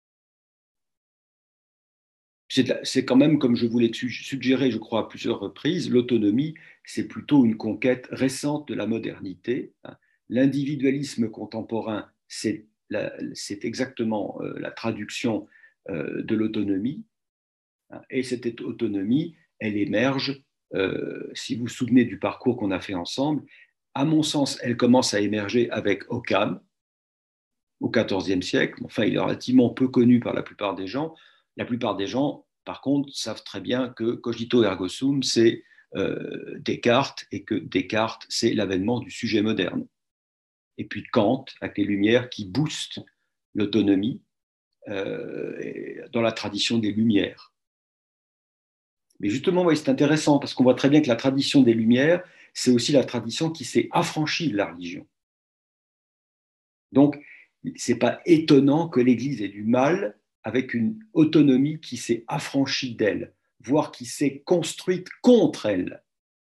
C'est quand même, comme je vous l'ai suggéré, je crois, à plusieurs reprises, l'autonomie, c'est plutôt une conquête récente de la modernité. Hein. L'individualisme contemporain, c'est exactement la traduction de l'autonomie. Hein. Et cette autonomie, elle émerge, si vous vous souvenez du parcours qu'on a fait ensemble, à mon sens, elle commence à émerger avec Occam, au XIVe siècle. Enfin, il est relativement peu connu par la plupart des gens. La plupart des gens, par contre, savent très bien que cogito ergo sum, c'est Descartes, et que Descartes, c'est l'avènement du sujet moderne. Et puis Kant, avec les Lumières, qui boostent l'autonomie dans la tradition des Lumières. Mais justement, ouais, c'est intéressant, parce qu'on voit très bien que la tradition des Lumières, c'est aussi la tradition qui s'est affranchie de la religion. Donc, ce n'est pas étonnant que l'Église ait du mal avec une autonomie qui s'est affranchie d'elle, voire qui s'est construite contre elle.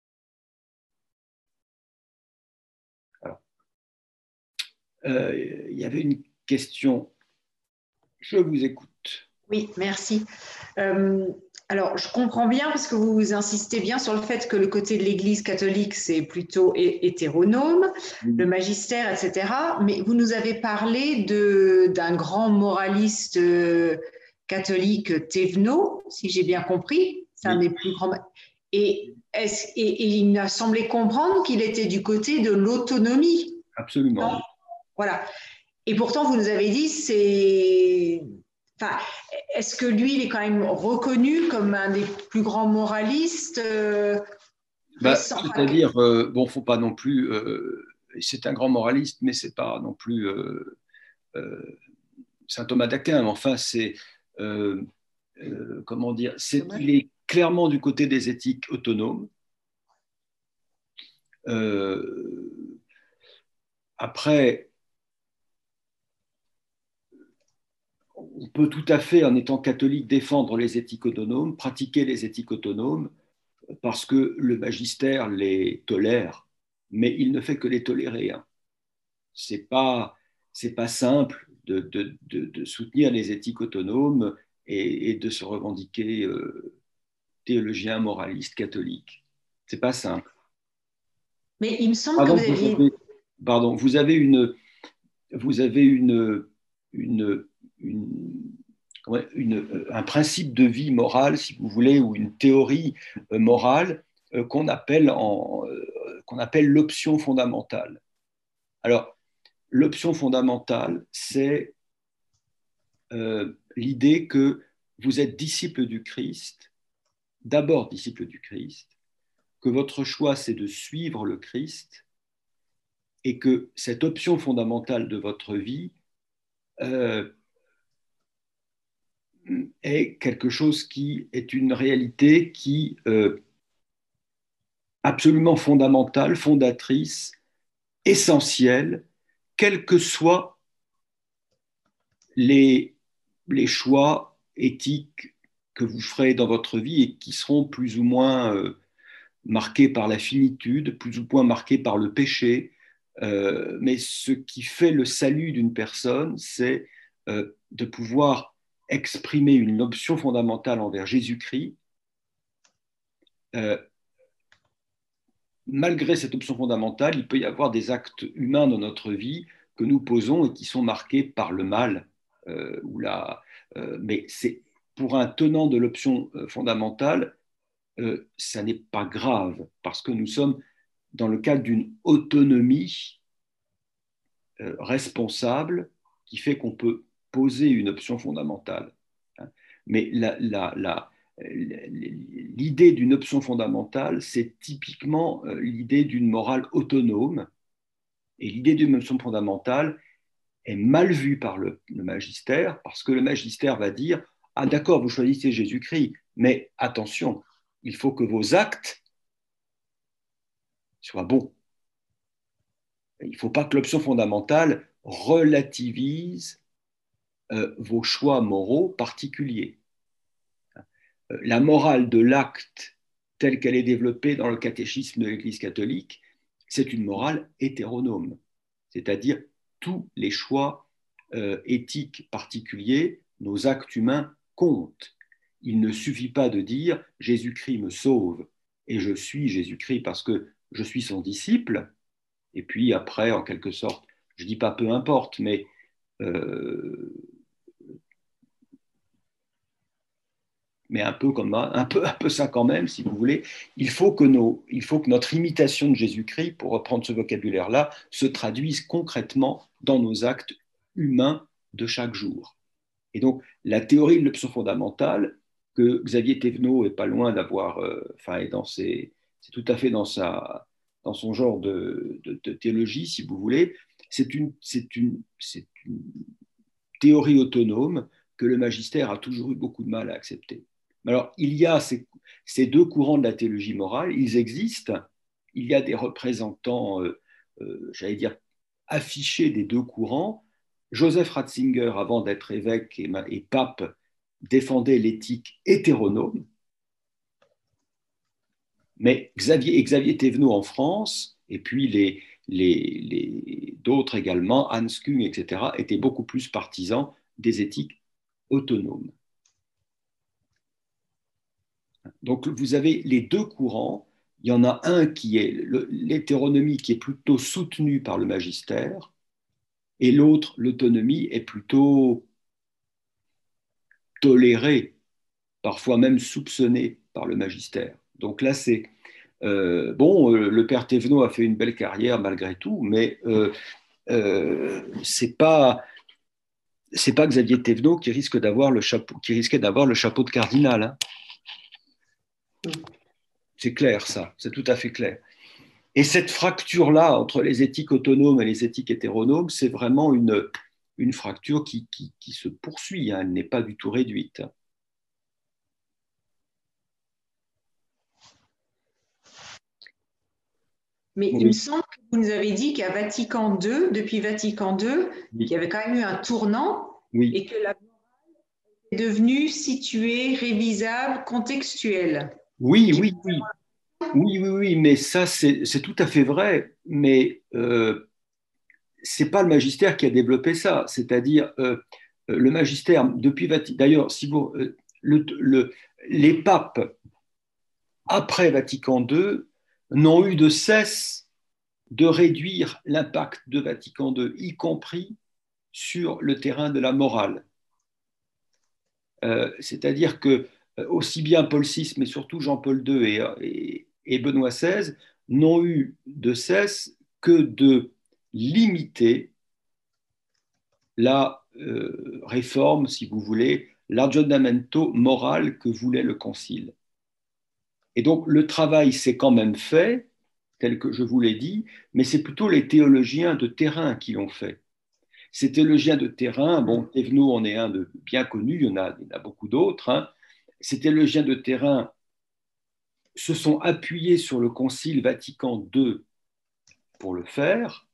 Il y avait une question. Je vous écoute. Oui, merci. Alors, je comprends bien parce que vous insistez bien sur le fait que le côté de l'Église catholique, c'est plutôt hétéronome, le magistère, etc. Mais vous nous avez parlé d'un grand moraliste catholique, Thévenot, si j'ai bien compris. C'est un Oui, des plus grands. Et il m'a semblé comprendre qu'il était du côté de l'autonomie. absolument. Non. Voilà. Et pourtant, vous nous avez dit, enfin, est-ce que lui, il est quand même reconnu comme un des plus grands moralistes récents? C'est-à-dire, bon, faut pas non plus. C'est un grand moraliste, mais c'est pas non plus euh, saint Thomas d'Aquin. Mais enfin, c'est comment dire, il est clairement du côté des éthiques autonomes. Après, on peut tout à fait, en étant catholique, défendre les éthiques autonomes, pratiquer les éthiques autonomes, parce que le magistère les tolère, mais il ne fait que les tolérer. Hein. C'est pas simple de soutenir les éthiques autonomes et de se revendiquer théologien, moraliste, catholique. C'est pas simple. Mais il me semble que Pardon, vous aviez... vous avez une, une, un principe de vie morale, si vous voulez, ou une théorie morale qu'on appelle l'option fondamentale. Alors, l'option fondamentale, c'est l'idée que vous êtes disciple du Christ, d'abord disciple du Christ, que votre choix, c'est de suivre le Christ, et que cette option fondamentale de votre vie euh, est quelque chose qui est une réalité qui absolument fondamentale, fondatrice, essentielle, quels que soient les, les choix éthiques que vous ferez dans votre vie et qui seront plus ou moins marqués par la finitude, plus ou moins marqués par le péché. Mais ce qui fait le salut d'une personne, c'est de pouvoir exprimer une option fondamentale envers Jésus-Christ. Euh, Malgré cette option fondamentale, il peut y avoir des actes humains dans notre vie que nous posons et qui sont marqués par le mal. Mais c'est pour un tenant de l'option fondamentale, ça n'est pas grave parce que nous sommes dans le cadre d'une autonomie responsable qui fait qu'on peut poser une option fondamentale. Mais l'idée d'une option fondamentale, c'est typiquement l'idée d'une morale autonome. Et l'idée d'une option fondamentale est mal vue par le magistère, parce que le magistère va dire, ah d'accord, vous choisissez Jésus-Christ, mais attention, il faut que vos actes soient bons. Il ne faut pas que l'option fondamentale relativise vos choix moraux particuliers. La morale de l'acte telle qu'elle est développée dans le catéchisme de l'Église catholique, c'est une morale hétéronome, c'est-à-dire tous les choix éthiques particuliers, nos actes humains comptent. Il ne suffit pas de dire Jésus-Christ me sauve et je suis Jésus-Christ parce que je suis son disciple, et puis après, en quelque sorte, je ne dis pas peu importe, euh, mais un peu ça quand même, si vous voulez. Il faut que notre imitation de Jésus-Christ, pour reprendre ce vocabulaire-là, se traduise concrètement dans nos actes humains de chaque jour. Et donc, la théorie de l'option fondamentale, que Xavier Thévenot est pas loin d'avoir, c'est tout à fait dans son genre de théologie, si vous voulez, c'est une théorie autonome que le magistère a toujours eu beaucoup de mal à accepter. Alors, il y a ces deux courants de la théologie morale, ils existent. Il y a des représentants, j'allais dire, affichés des deux courants. Joseph Ratzinger, avant d'être évêque et pape, défendait l'éthique hétéronome. Mais Xavier Thévenot en France, et puis d'autres également, Hans Küng, etc., étaient beaucoup plus partisans des éthiques autonomes. Donc, vous avez les deux courants. Il y en a un qui est l'hétéronomie, qui est plutôt soutenue par le magistère, et l'autre, l'autonomie, est plutôt tolérée, parfois même soupçonnée par le magistère. Donc là, c'est le père Thévenot a fait une belle carrière malgré tout, mais c'est pas Xavier Thévenot qui risquait d'avoir le chapeau de cardinal. Hein. C'est clair, ça, c'est tout à fait clair. Et cette fracture-là entre les éthiques autonomes et les éthiques hétéronomes, c'est vraiment une fracture qui se poursuit, hein. Elle n'est pas du tout réduite. Mais Oui. il me semble que vous nous avez dit qu'à Vatican II, depuis Vatican II, Oui. il y avait quand même eu un tournant Oui. et que la morale est devenue située, révisable, contextuelle. Oui, mais ça, c'est tout à fait vrai, mais c'est pas le magistère qui a développé ça, c'est-à-dire le magistère, depuis Vatican, d'ailleurs, si vous, les papes, après Vatican II, n'ont eu de cesse de réduire l'impact de Vatican II, y compris sur le terrain de la morale. C'est-à-dire que aussi bien Paul VI, mais surtout Jean-Paul II et Benoît XVI n'ont eu de cesse que de limiter la réforme, si vous voulez, l'aggiornamento moral que voulait le Concile. Et donc le travail s'est quand même fait, tel que je vous l'ai dit, mais c'est plutôt les théologiens de terrain qui l'ont fait. Ces théologiens de terrain, bon, Thévenot en est un de bien connu, il y en a beaucoup d'autres, hein. Ces théologiens de terrain se sont appuyés sur le Concile Vatican II pour le faire,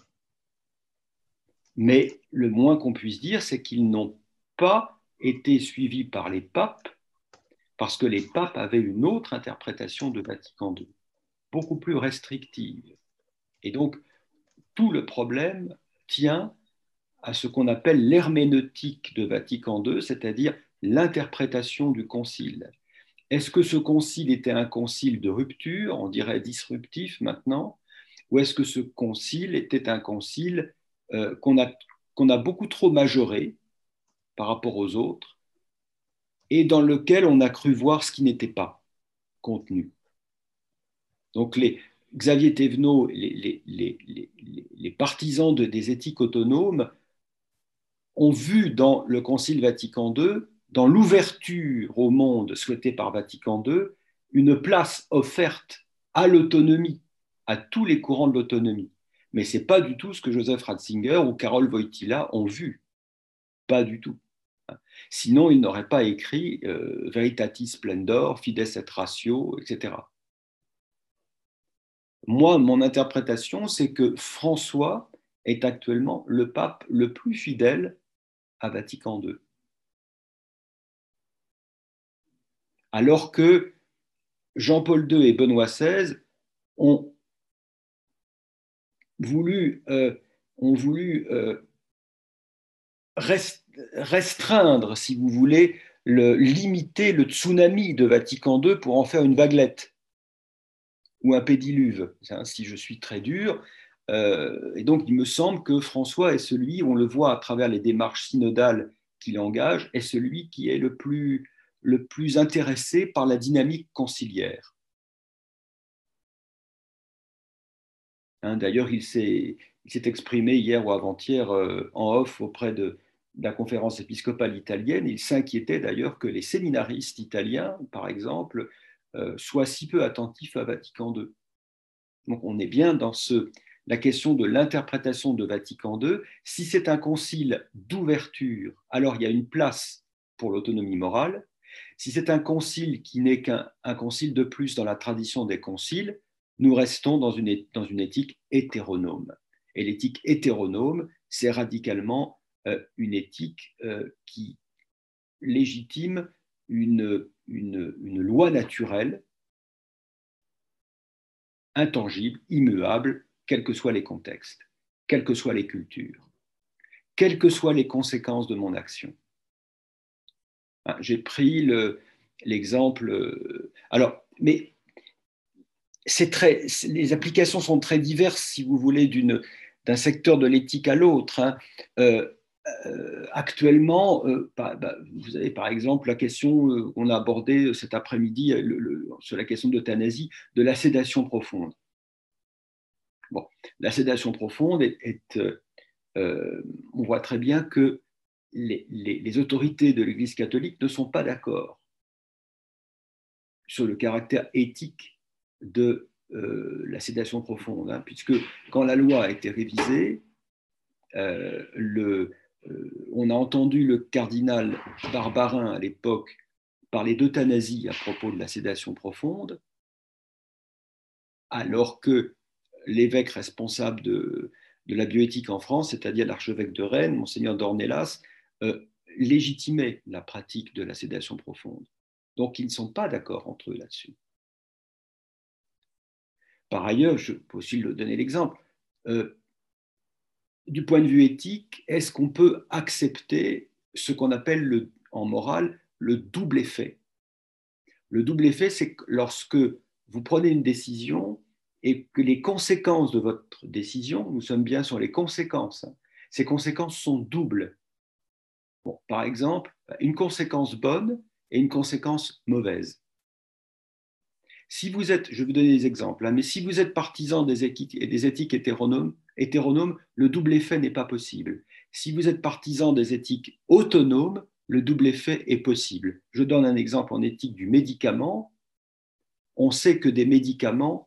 mais le moins qu'on puisse dire, c'est qu'ils n'ont pas été suivis par les papes, parce que les papes avaient une autre interprétation de Vatican II, beaucoup plus restrictive. Et donc, tout le problème tient à ce qu'on appelle l'herméneutique de Vatican II, c'est-à-dire l'interprétation du concile. Est-ce que ce concile était un concile de rupture, on dirait disruptif maintenant, ou est-ce que ce concile était un concile qu'on a beaucoup trop majoré par rapport aux autres et dans lequel on a cru voir ce qui n'était pas contenu? Donc Xavier Thévenot, les partisans des éthiques autonomes, ont vu dans le Concile Vatican II, dans l'ouverture au monde souhaitée par Vatican II, une place offerte à l'autonomie, à tous les courants de l'autonomie. Mais ce n'est pas du tout ce que Joseph Ratzinger ou Karol Wojtyla ont vu. Pas du tout. Sinon, ils n'auraient pas écrit Veritatis Splendor, Fides et Ratio, etc. Moi, mon interprétation, c'est que François est actuellement le pape le plus fidèle à Vatican II. Alors que Jean-Paul II et Benoît XVI ont voulu restreindre, si vous voulez, limiter le tsunami de Vatican II pour en faire une vaguelette ou un pédiluve, si je suis très dur. Et donc, il me semble que François est celui, on le voit à travers les démarches synodales qu'il engage, est celui qui est le plus intéressé par la dynamique conciliaire. Hein, d'ailleurs, il s'est exprimé hier ou avant-hier en off auprès de la conférence épiscopale italienne. Il s'inquiétait d'ailleurs que les séminaristes italiens, par exemple, soient si peu attentifs à Vatican II. Donc on est bien dans la question de l'interprétation de Vatican II. Si c'est un concile d'ouverture, alors il y a une place pour l'autonomie morale. Si c'est un concile qui n'est qu'un concile de plus dans la tradition des conciles, nous restons dans une éthique hétéronome. Et l'éthique hétéronome, c'est radicalement une éthique qui légitime une loi naturelle, intangible, immuable, quels que soient les contextes, quelles que soient les cultures, quelles que soient les conséquences de mon action. J'ai pris l'exemple. Alors, mais les applications sont très diverses, si vous voulez, d'un secteur de l'éthique à l'autre. Hein. Actuellement, vous avez par exemple la question qu'on a abordée cet après-midi sur la question d'euthanasie, de la sédation profonde. Bon, la sédation profonde on voit très bien que les autorités de l'Église catholique ne sont pas d'accord sur le caractère éthique de la sédation profonde, hein, puisque quand la loi a été révisée, on a entendu le cardinal Barbarin à l'époque parler d'euthanasie à propos de la sédation profonde, alors que l'évêque responsable de la bioéthique en France, c'est-à-dire l'archevêque de Rennes, Monseigneur d'Ornelas, légitimait la pratique de la sédation profonde. Donc, ils ne sont pas d'accord entre eux là-dessus. Par ailleurs, je peux aussi donner l'exemple. Du point de vue éthique, est-ce qu'on peut accepter ce qu'on appelle en morale le double effet? Le double effet, c'est que lorsque vous prenez une décision et que les conséquences de votre décision, nous sommes bien sur les conséquences, hein, ces conséquences sont doubles. Bon, par exemple, une conséquence bonne et une conséquence mauvaise. Si vous êtes, je vais vous donner des exemples, hein, mais si vous êtes partisan des éthiques hétéronomes, le double effet n'est pas possible. Si vous êtes partisan des éthiques autonomes, le double effet est possible. Je donne un exemple en éthique du médicament. On sait que des médicaments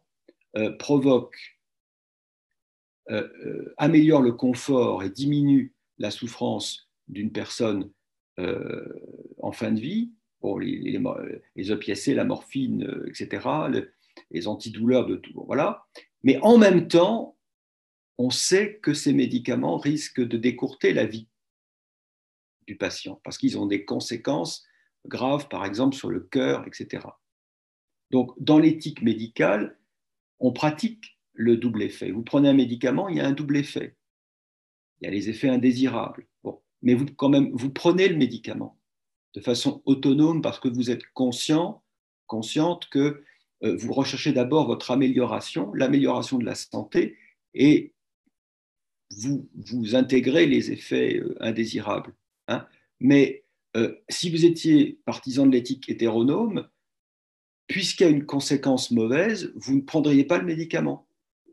améliorent le confort et diminuent la souffrance d'une personne en fin de vie. Bon, les opiacés, la morphine, etc., les antidouleurs de tout, voilà. Mais en même temps, on sait que ces médicaments risquent de décourter la vie du patient parce qu'ils ont des conséquences graves, par exemple sur le cœur, etc. Donc, dans l'éthique médicale, on pratique le double effet. Vous prenez un médicament, il y a un double effet. Il y a les effets indésirables. Bon, mais quand même, vous prenez le médicament de façon autonome parce que vous êtes consciente que vous recherchez d'abord votre amélioration, l'amélioration de la santé, et vous intégrez les effets indésirables. Hein. Mais si vous étiez partisan de l'éthique hétéronome, puisqu'il y a une conséquence mauvaise, vous ne prendriez pas le médicament.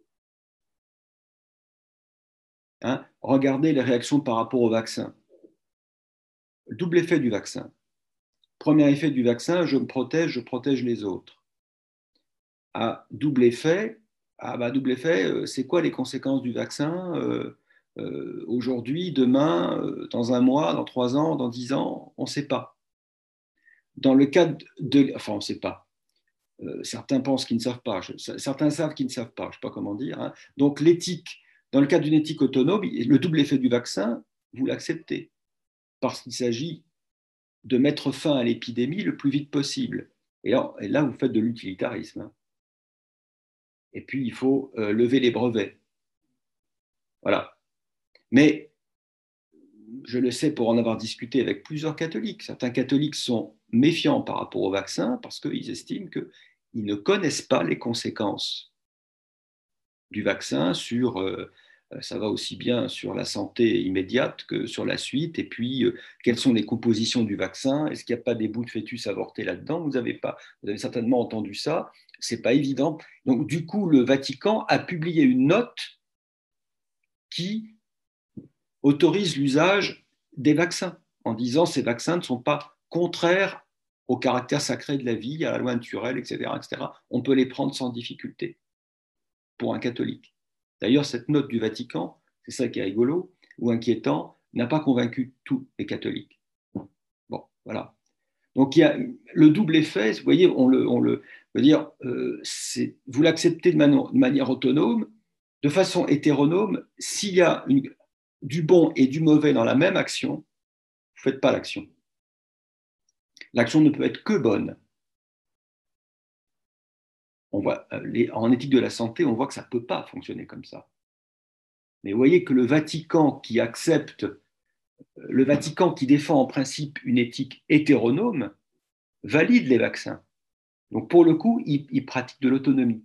Hein. Regardez les réactions par rapport au vaccin. Double effet du vaccin. Premier effet du vaccin, je protège les autres. Double effet, c'est quoi les conséquences du vaccin aujourd'hui, demain, dans un mois, dans 3 ans, dans 10 ans? On ne sait pas. Dans le cadre on ne sait pas. Certains pensent qu'ils ne savent pas. Certains savent qu'ils ne savent pas. Je ne sais pas comment dire. Hein. Donc l'éthique, dans le cadre d'une éthique autonome, le double effet du vaccin, vous l'acceptez parce qu'il s'agit de mettre fin à l'épidémie le plus vite possible. Et là vous faites de l'utilitarisme. Hein. Et puis, il faut lever les brevets. Voilà. Mais je le sais pour en avoir discuté avec plusieurs catholiques. Certains catholiques sont méfiants par rapport au vaccin parce qu'ils estiment qu'ils ne connaissent pas les conséquences du vaccin ça va aussi bien sur la santé immédiate que sur la suite. Et puis, quelles sont les compositions du vaccin? Est-ce qu'il n'y a pas des bouts de fœtus avortés là-dedans? Vous avez certainement entendu ça. Ce n'est pas évident. Donc, du coup, le Vatican a publié une note qui autorise l'usage des vaccins en disant que ces vaccins ne sont pas contraires au caractère sacré de la vie, à la loi naturelle, etc., etc. On peut les prendre sans difficulté pour un catholique. D'ailleurs, cette note du Vatican, c'est ça qui est rigolo ou inquiétant, n'a pas convaincu tous les catholiques. Bon, voilà. Donc, il y a le double effet, vous voyez, vous l'acceptez de manière autonome, de façon hétéronome. S'il y a du bon et du mauvais dans la même action, vous ne faites pas l'action. L'action ne peut être que bonne. En éthique de la santé, on voit que ça ne peut pas fonctionner comme ça. Mais vous voyez que le Vatican qui défend en principe une éthique hétéronome, valide les vaccins. Donc, pour le coup, il pratique de l'autonomie.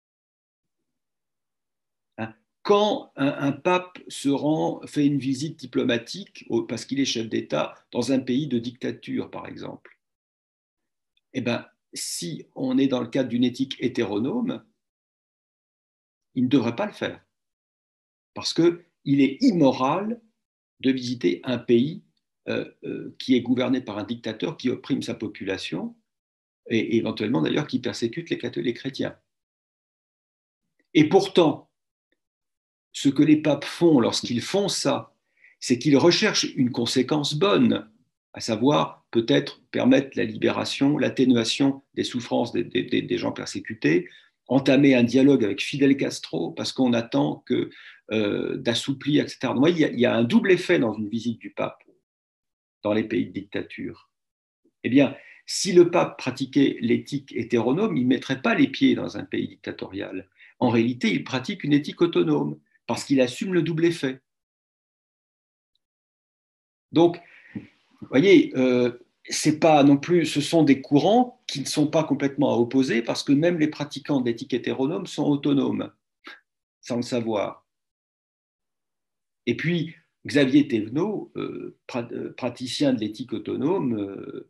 Hein. Quand un pape fait une visite diplomatique, parce qu'il est chef d'État, dans un pays de dictature, par exemple, eh ben, si on est dans le cadre d'une éthique hétéronome, il ne devrait pas le faire. Parce qu'il est immoral de visiter un pays qui est gouverné par un dictateur qui opprime sa population et éventuellement d'ailleurs qui persécute les chrétiens. Et pourtant, ce que les papes font lorsqu'ils font ça, c'est qu'ils recherchent une conséquence bonne, à savoir peut-être permettre la libération, l'atténuation des souffrances des gens persécutés, entamer un dialogue avec Fidel Castro, parce qu'on attend d'assouplir, etc. Donc, il y a un double effet dans une visite du pape dans les pays de dictature. Eh bien, si le pape pratiquait l'éthique hétéronome, il ne mettrait pas les pieds dans un pays dictatorial. En réalité, il pratique une éthique autonome, parce qu'il assume le double effet. Donc, vous voyez, c'est pas non plus, ce sont des courants qui ne sont pas complètement à opposer, parce que même les pratiquants d'éthique hétéronome sont autonomes, sans le savoir. Et puis, Xavier Thévenot, praticien de l'éthique autonome,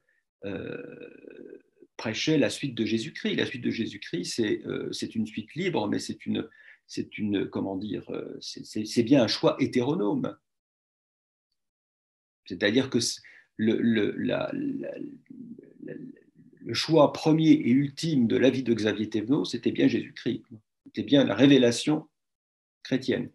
prêchait la suite de Jésus-Christ. La suite de Jésus-Christ, c'est une suite libre, mais comment dire, c'est bien un choix hétéronome. C'est-à-dire que le choix premier et ultime de la vie de Xavier Thévenot, c'était bien Jésus-Christ. C'était bien la révélation chrétienne.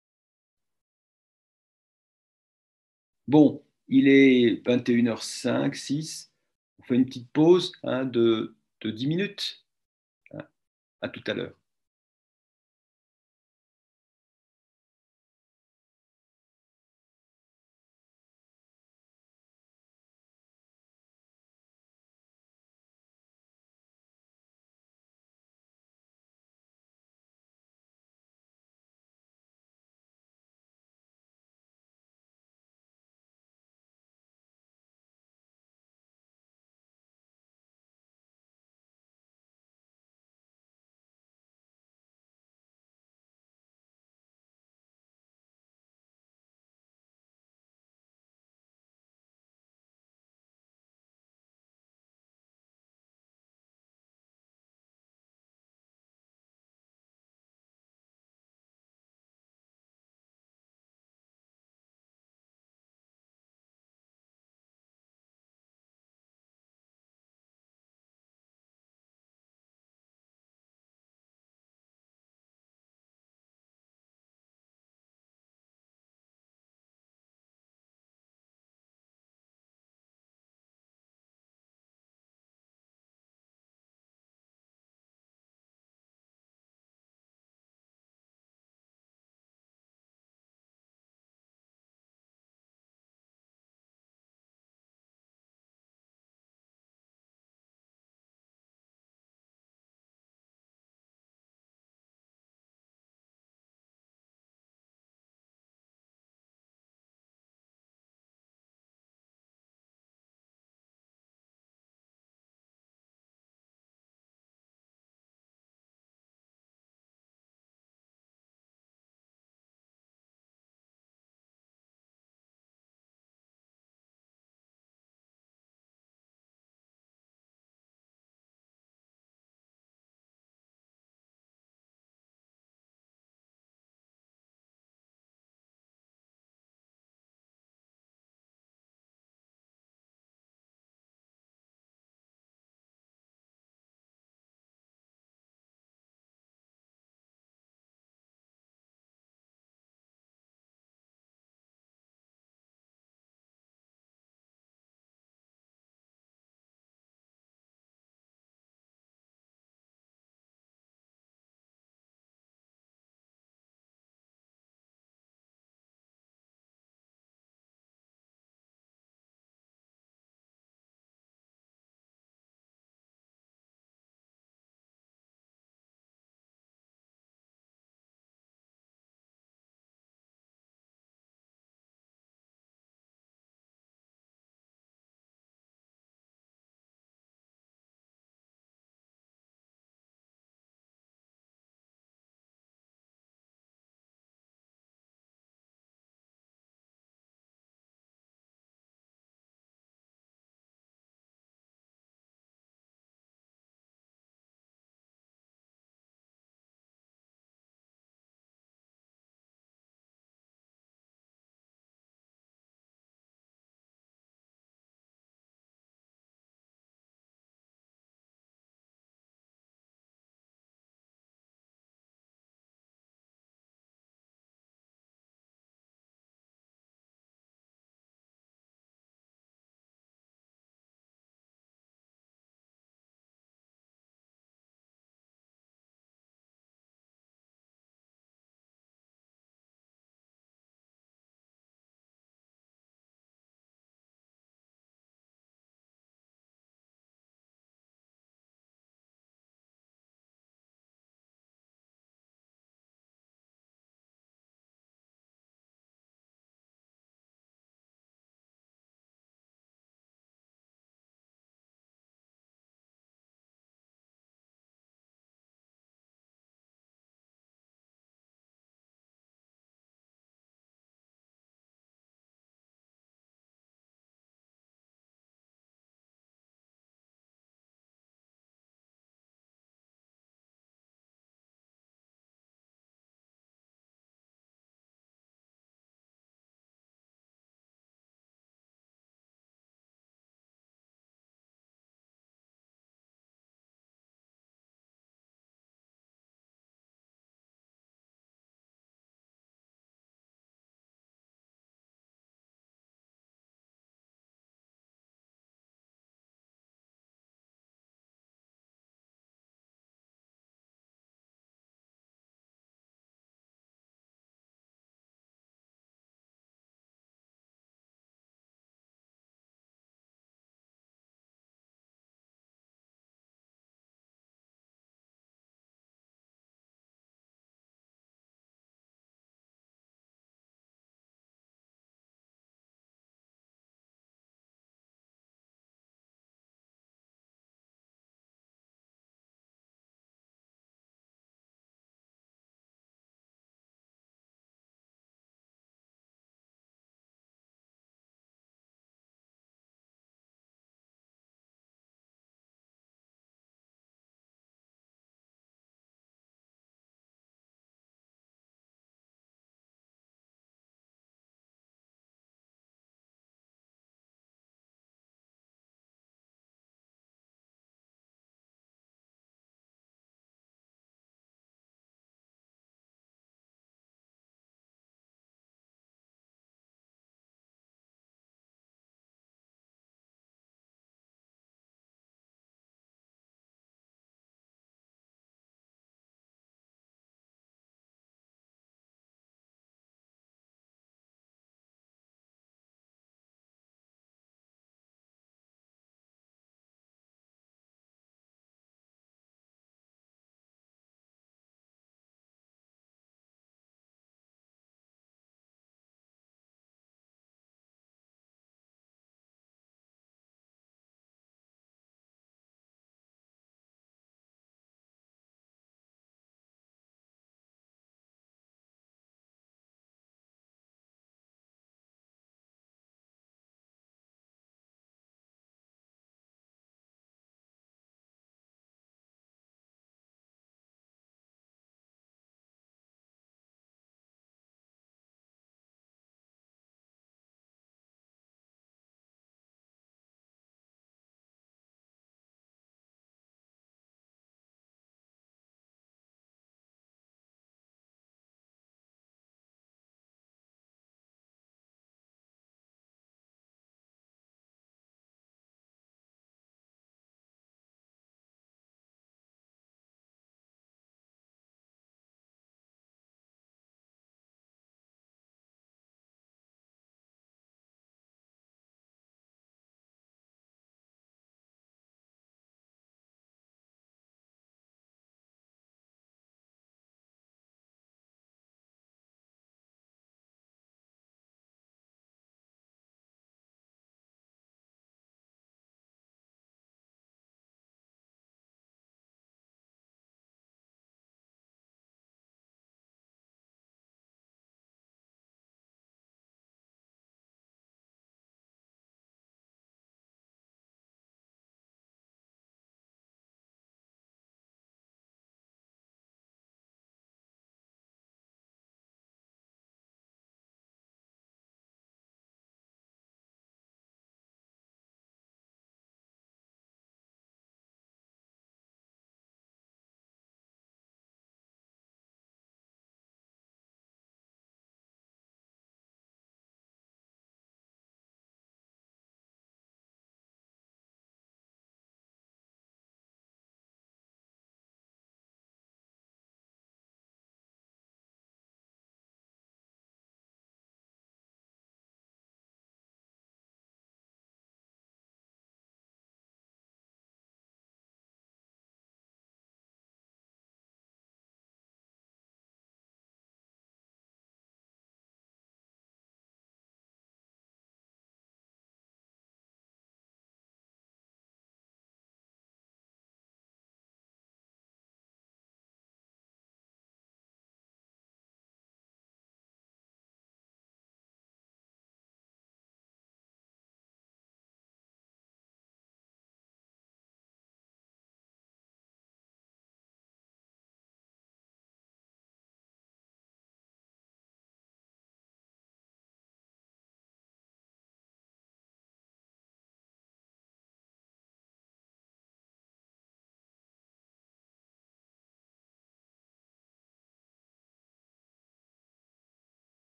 Bon, il est 21h05, 6. On fait une petite pause de 10 minutes. À tout à l'heure.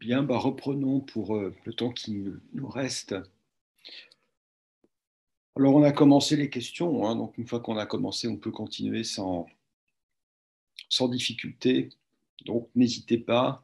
Bien, bah reprenons pour le temps qui nous reste. Alors, on a commencé les questions, hein, donc une fois qu'on a commencé, on peut continuer sans difficulté. Donc, n'hésitez pas.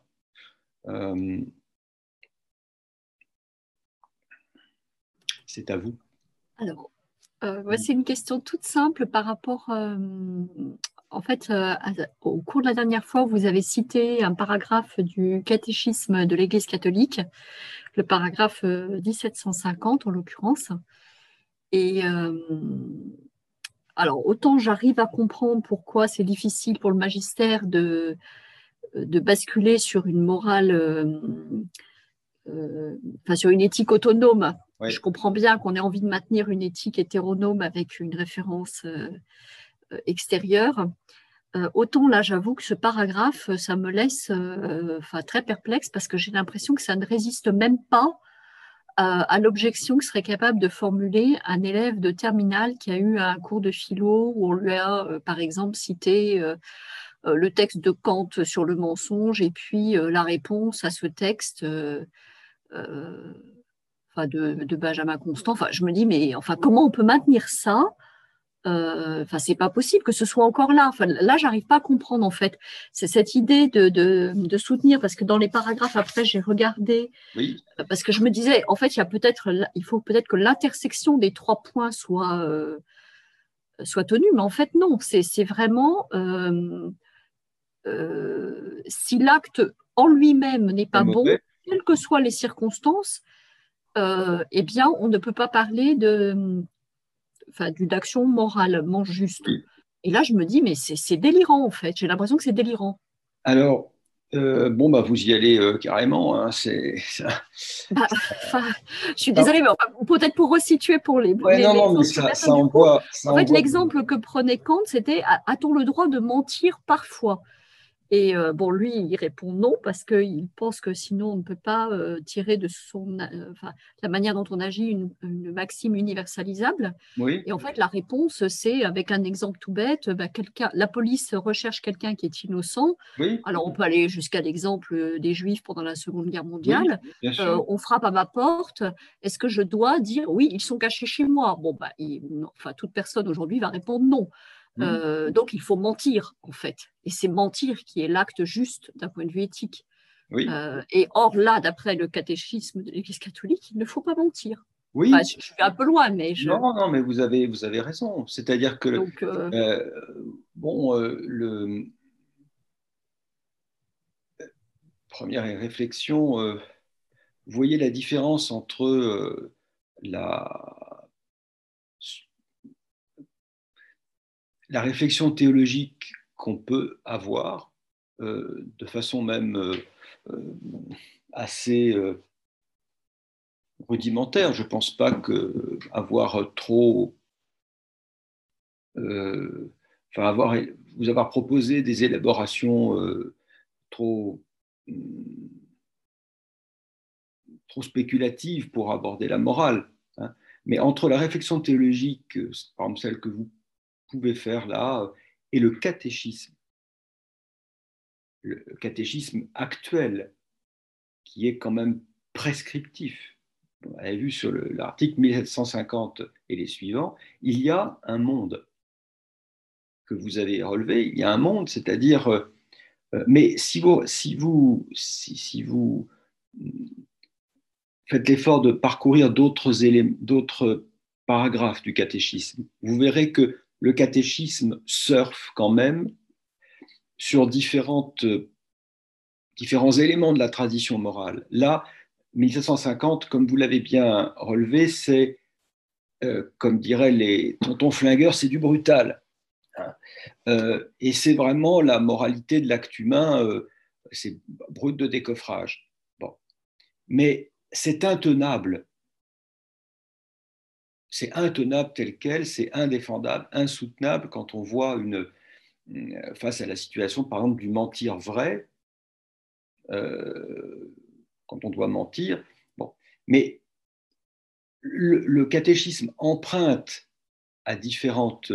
C'est à vous. Alors, c'est une question toute simple par rapport, en fait, au cours de la dernière fois, vous avez cité un paragraphe du catéchisme de l'Église catholique, le paragraphe 1750 en l'occurrence. Et alors, autant j'arrive à comprendre pourquoi c'est difficile pour le magistère de basculer sur une morale, sur une éthique autonome. Ouais. Je comprends bien qu'on ait envie de maintenir une éthique hétéronome avec une référence extérieure. Autant là, j'avoue que ce paragraphe, ça me laisse très perplexe parce que j'ai l'impression que ça ne résiste même pas à l'objection que serait capable de formuler un élève de terminale qui a eu un cours de philo où on lui a, par exemple, cité le texte de Kant sur le mensonge et puis la réponse à ce texte de Benjamin Constant. Je me dis, mais comment on peut maintenir ça? C'est pas possible que ce soit encore là. Là, j'arrive pas à comprendre en fait. C'est cette idée de soutenir, parce que dans les paragraphes après, j'ai regardé, oui. Parce que je me disais, en fait, il faut peut-être que l'intersection des 3 points soit tenue, mais en fait non. C'est vraiment si l'acte en lui-même n'est pas bon, quelles que soient les circonstances, eh bien, on ne peut pas parler d'une action moralement juste. Oui. Et là, je me dis, mais c'est délirant, en fait. J'ai l'impression que c'est délirant. Alors, vous y allez carrément. Hein, je suis désolée, mais peut-être pour resituer pour les. Ouais, non, mais ça envoie. En fait, l'exemple que prenait Kant, c'était a-t-on le droit de mentir parfois? Et lui, il répond non parce qu'il pense que sinon on ne peut pas tirer de la manière dont on agit une maxime universalisable. Oui. Et en fait, la réponse, c'est avec un exemple tout bête, la police recherche quelqu'un qui est innocent. Oui. Alors on peut aller jusqu'à l'exemple des Juifs pendant la Seconde Guerre mondiale. Oui, bien sûr. On frappe à ma porte. Est-ce que je dois dire oui, ils sont cachés chez moi? Non. Toute personne aujourd'hui va répondre non. Donc, il faut mentir, en fait. Et c'est mentir qui est l'acte juste d'un point de vue éthique. Oui. Et or, là, d'après le catéchisme de l'Église catholique, il ne faut pas mentir. Oui. Je suis un peu loin, mais Non, mais vous avez raison. C'est-à-dire que Donc, première réflexion, vous voyez la différence entre la réflexion théologique qu'on peut avoir de façon même assez rudimentaire. Je ne pense pas qu'avoir trop vous avoir proposé des élaborations trop spéculatives pour aborder la morale. Hein. Mais entre la réflexion théologique, par exemple celle que vous pouvez faire là, et le catéchisme actuel, qui est quand même prescriptif. Vous avez vu sur l'article 1750 et les suivants, il y a un monde que vous avez relevé, il y a un monde, c'est-à-dire, mais si vous faites l'effort de parcourir d'autres paragraphes du catéchisme, vous verrez que le catéchisme surfe quand même sur différents éléments de la tradition morale. Là, 1750, comme vous l'avez bien relevé, c'est, comme diraient les tontons flingueurs, c'est du brutal. Et c'est vraiment la moralité de l'acte humain, c'est brut de décoffrage. Bon. Mais c'est intenable. C'est intenable tel quel, c'est indéfendable, insoutenable quand on voit face à la situation, par exemple, du mentir vrai, quand on doit mentir. Bon. Mais le catéchisme emprunte à différentes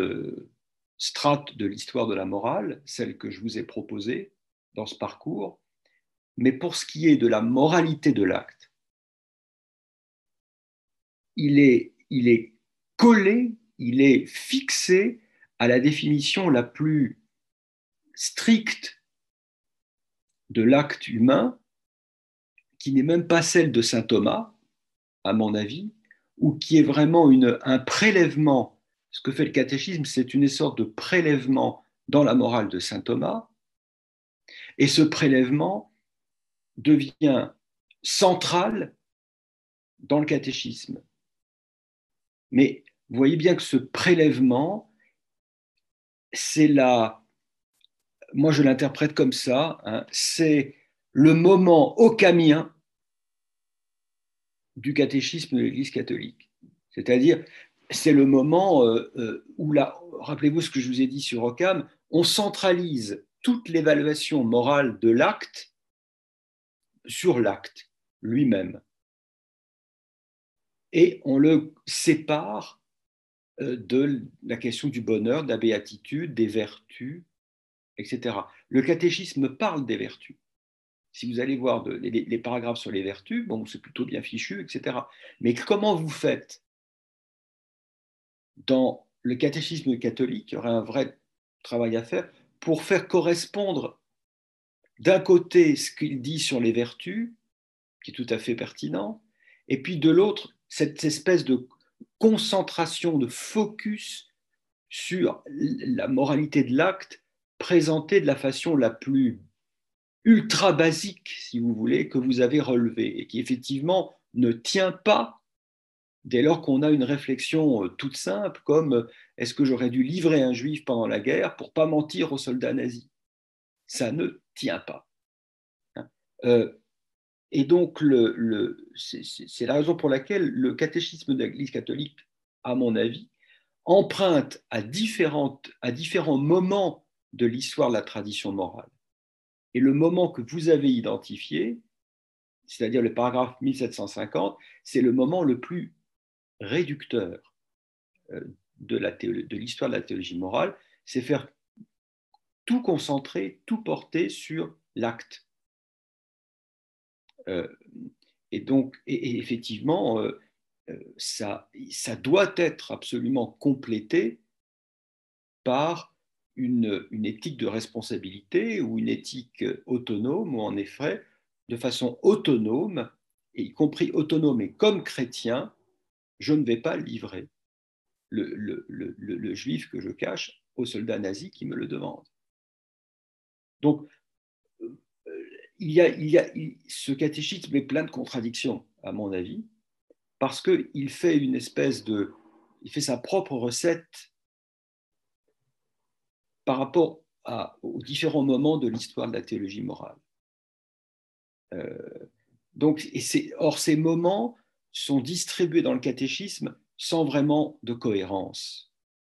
strates de l'histoire de la morale, celle que je vous ai proposée dans ce parcours, Mais pour ce qui est de la moralité de l'acte, il est collé, il est fixé à la définition la plus stricte de l'acte humain, qui n'est même pas celle de saint Thomas, à mon avis, ou qui est vraiment un prélèvement. Ce que fait le catéchisme, c'est une sorte de prélèvement dans la morale de saint Thomas, et ce prélèvement devient central dans le catéchisme. Mais vous voyez bien que ce prélèvement, c'est moi je l'interprète comme ça, hein, c'est le moment occamien du catéchisme de l'Église catholique. C'est-à-dire, c'est le moment où, rappelez-vous ce que je vous ai dit sur Occam, on centralise toute l'évaluation morale de l'acte sur l'acte lui-même. Et on le sépare de la question du bonheur, de la béatitude, des vertus, etc. Le catéchisme parle des vertus. Si vous allez voir les paragraphes sur les vertus, bon, c'est plutôt bien fichu, etc. Mais comment vous faites dans le catéchisme catholique? Il y aurait un vrai travail à faire pour faire correspondre d'un côté ce qu'il dit sur les vertus, qui est tout à fait pertinent, et puis de l'autre, cette espèce de concentration, de focus sur la moralité de l'acte présentée de la façon la plus ultra basique, si vous voulez, que vous avez relevée et qui effectivement ne tient pas dès lors qu'on a une réflexion toute simple comme est-ce que j'aurais dû livrer un juif pendant la guerre pour pas mentir aux soldats nazis? Ça ne tient pas. Et donc, c'est la raison pour laquelle le catéchisme de l'Église catholique, à mon avis, emprunte à différents moments de l'histoire de la tradition morale. Et le moment que vous avez identifié, c'est-à-dire le paragraphe 1750, c'est le moment le plus réducteur de l'histoire de la théologie morale, c'est faire tout concentrer, tout porter sur l'acte. Et donc, et effectivement, ça doit être absolument complété par une éthique de responsabilité ou une éthique autonome, où en effet, de façon autonome, et y compris autonome et comme chrétien, je ne vais pas livrer le juif que je cache aux soldats nazis qui me le demandent. Donc, ce catéchisme est plein de contradictions, à mon avis, parce qu'il fait il fait sa propre recette par rapport aux différents moments de l'histoire de la théologie morale. Or, ces moments sont distribués dans le catéchisme sans vraiment de cohérence.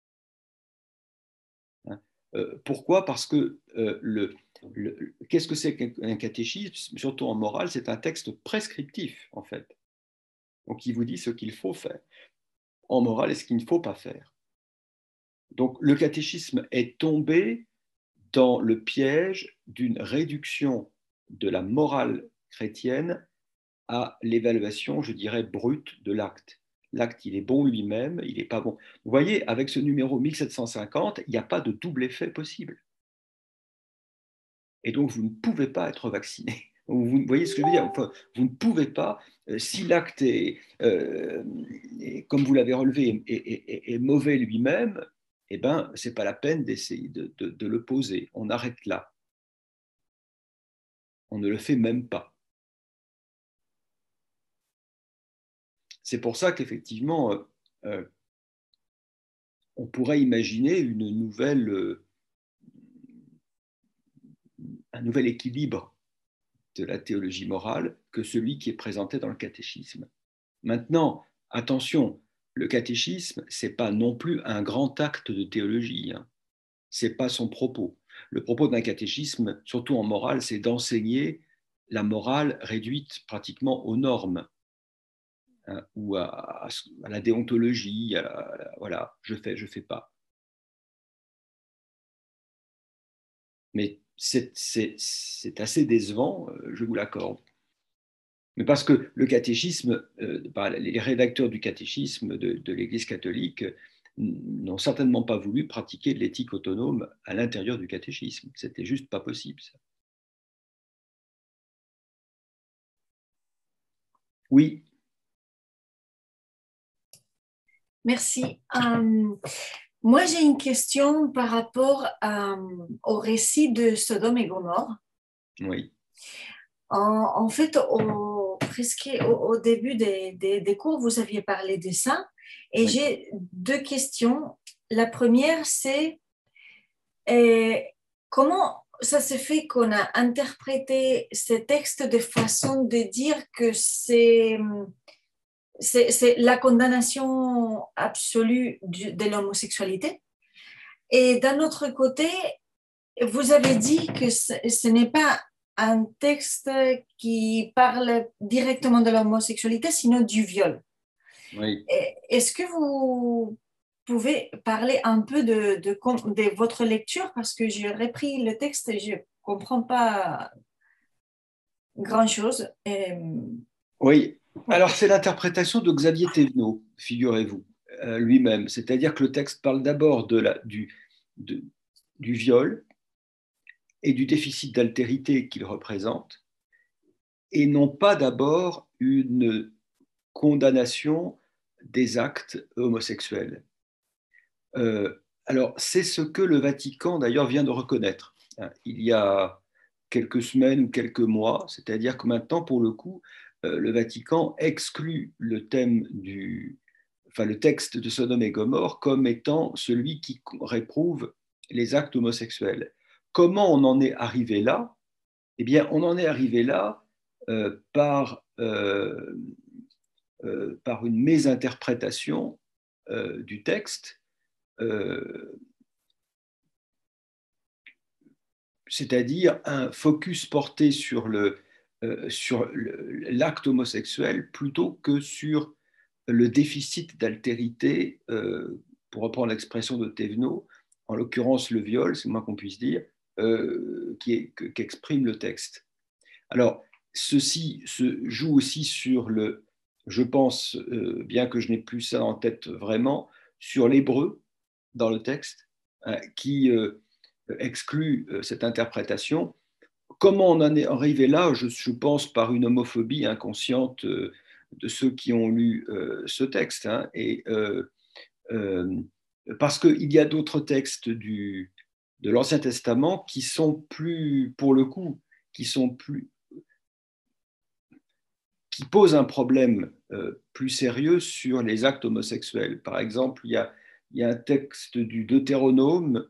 Pourquoi? Parce que qu'est-ce que c'est qu'un catéchisme? Surtout en morale, c'est un texte prescriptif, en fait. Donc, il vous dit ce qu'il faut faire en morale et ce qu'il ne faut pas faire. Donc, le catéchisme est tombé dans le piège d'une réduction de la morale chrétienne à l'évaluation, je dirais, brute de l'acte. L'acte, il est bon lui-même, il n'est pas bon. Vous voyez, avec ce numéro 1750, il n'y a pas de double effet possible. Et donc, vous ne pouvez pas être vacciné. Vous voyez ce que je veux dire? Enfin, vous ne pouvez pas, si l'acte est, comme vous l'avez relevé, est mauvais lui-même, eh ben, ce n'est pas la peine d'essayer de le poser. On arrête là. On ne le fait même pas. C'est pour ça qu'effectivement, on pourrait imaginer un nouvel équilibre de la théologie morale que celui qui est présenté dans le catéchisme. Maintenant, attention, le catéchisme, ce n'est pas non plus un grand acte de théologie. Hein. Ce n'est pas son propos. Le propos d'un catéchisme, surtout en morale, c'est d'enseigner la morale réduite pratiquement aux normes, hein, ou à la déontologie, voilà, je fais pas. Mais c'est assez décevant, je vous l'accorde. Mais parce que le catéchisme, les rédacteurs du catéchisme de l'Église catholique n'ont certainement pas voulu pratiquer de l'éthique autonome à l'intérieur du catéchisme. C'était juste pas possible, ça. Oui. Merci. Moi, j'ai une question par rapport au récit de Sodome et Gomorrhe. Oui. En fait, presque au début des cours, vous aviez parlé de ça. Et j'ai deux questions. La première, c'est comment ça se fait qu'on a interprété ces textes de façon de dire que c'est la condamnation absolue de l'homosexualité. Et d'un autre côté, vous avez dit que ce n'est pas un texte qui parle directement de l'homosexualité, sinon du viol. Oui. Est-ce que vous pouvez parler un peu de votre lecture? Parce que j'ai repris le texte et je ne comprends pas grand-chose. Oui. Alors, c'est l'interprétation de Xavier Thévenot, figurez-vous, lui-même. C'est-à-dire que le texte parle d'abord du viol et du déficit d'altérité qu'il représente, et non pas d'abord une condamnation des actes homosexuels. Alors, c'est ce que le Vatican, d'ailleurs, vient de reconnaître il y a quelques semaines ou quelques mois, c'est-à-dire que maintenant, pour le coup, le Vatican exclut le texte de Sodome et Gomorrhe comme étant celui qui réprouve les actes homosexuels. Comment on en est arrivé là? Eh bien, on en est arrivé là par une mésinterprétation du texte, c'est-à-dire un focus porté sur l'acte homosexuel plutôt que sur le déficit d'altérité, pour reprendre l'expression de Thévenot, en l'occurrence le viol, c'est le moins qu'on puisse dire, qu'exprime le texte. Alors, ceci se joue aussi sur je pense, bien que je n'ai plus ça en tête vraiment, sur l'hébreu dans le texte, qui exclut cette interprétation. Comment on en est arrivé là? Je pense par une homophobie inconsciente de ceux qui ont lu ce texte. Parce qu'il y a d'autres textes de l'Ancien Testament qui sont plus, pour le coup, qui posent un problème plus sérieux sur les actes homosexuels. Par exemple, il y a un texte du Deutéronome,